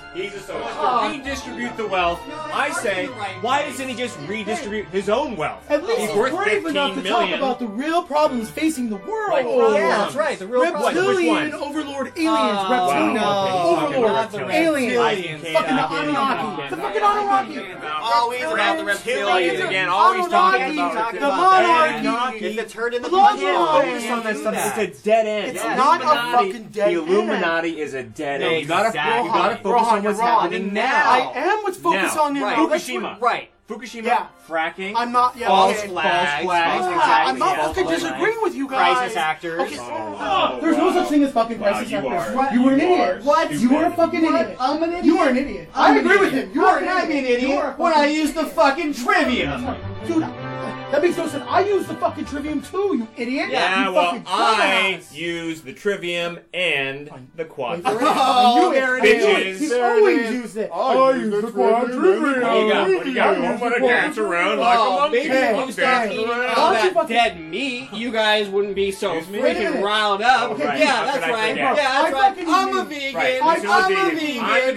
To redistribute the wealth, I say, why doesn't he just redistribute his own wealth? At least he's he's worth brave 15 enough to million. talk about the real problems facing the world. Like, yeah, that's right. The real reptilian overlord aliens. Reptilian overlord aliens. Fucking Anunnaki. The fucking Anunnaki. Always about the reptilians again. Always talking about the monarchy. It's a turd in the bloodline. Focus on that stuff. It's a dead end. It's not a fucking dead end. The Illuminati is a dead end. You gotta focus Rohan, on what's you're wrong. happening now. I am what's focused on now. Fukushima. Right. Fukushima, fracking, I'm not, false flags, exactly. I'm not fucking disagreeing with you guys. Crisis actors. Okay. There's no such thing as fucking crisis actors. You were an idiot. What? You were a fucking idiot. I'm an idiot. You were an idiot. I agree with him. You are an idiot. I'm an idiot when I use the fucking trivium. Dude, that makes no sense. I use the fucking trivium too, you idiot. Yeah, you well, I use the trivium and the quad. Oh, bitches. He's always used it. I use the quad trivium. What do you got? I'm gonna dance around like a monkey. I'm dancing around all that dead meat, you guys wouldn't be so freaking riled up. Right. Yeah, that's right. Yeah, that's right. I'm a vegan. I'm a vegan. I'm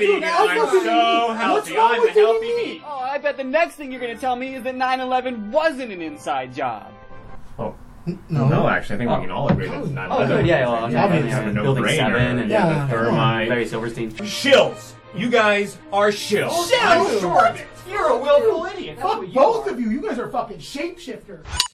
so healthy. I'm a healthy meat. Oh, I bet the next thing you're gonna tell me is that 9/11 wasn't an inside job. Oh. No, actually, I think we can all agree that it's not. Oh, good. Yeah, well, Building 7 and the Thermite. Larry Silverstein. Shills. You guys are shills. Shills. I'm sure of it. You're a willful idiot. Fuck both of you. You guys are fucking shapeshifters.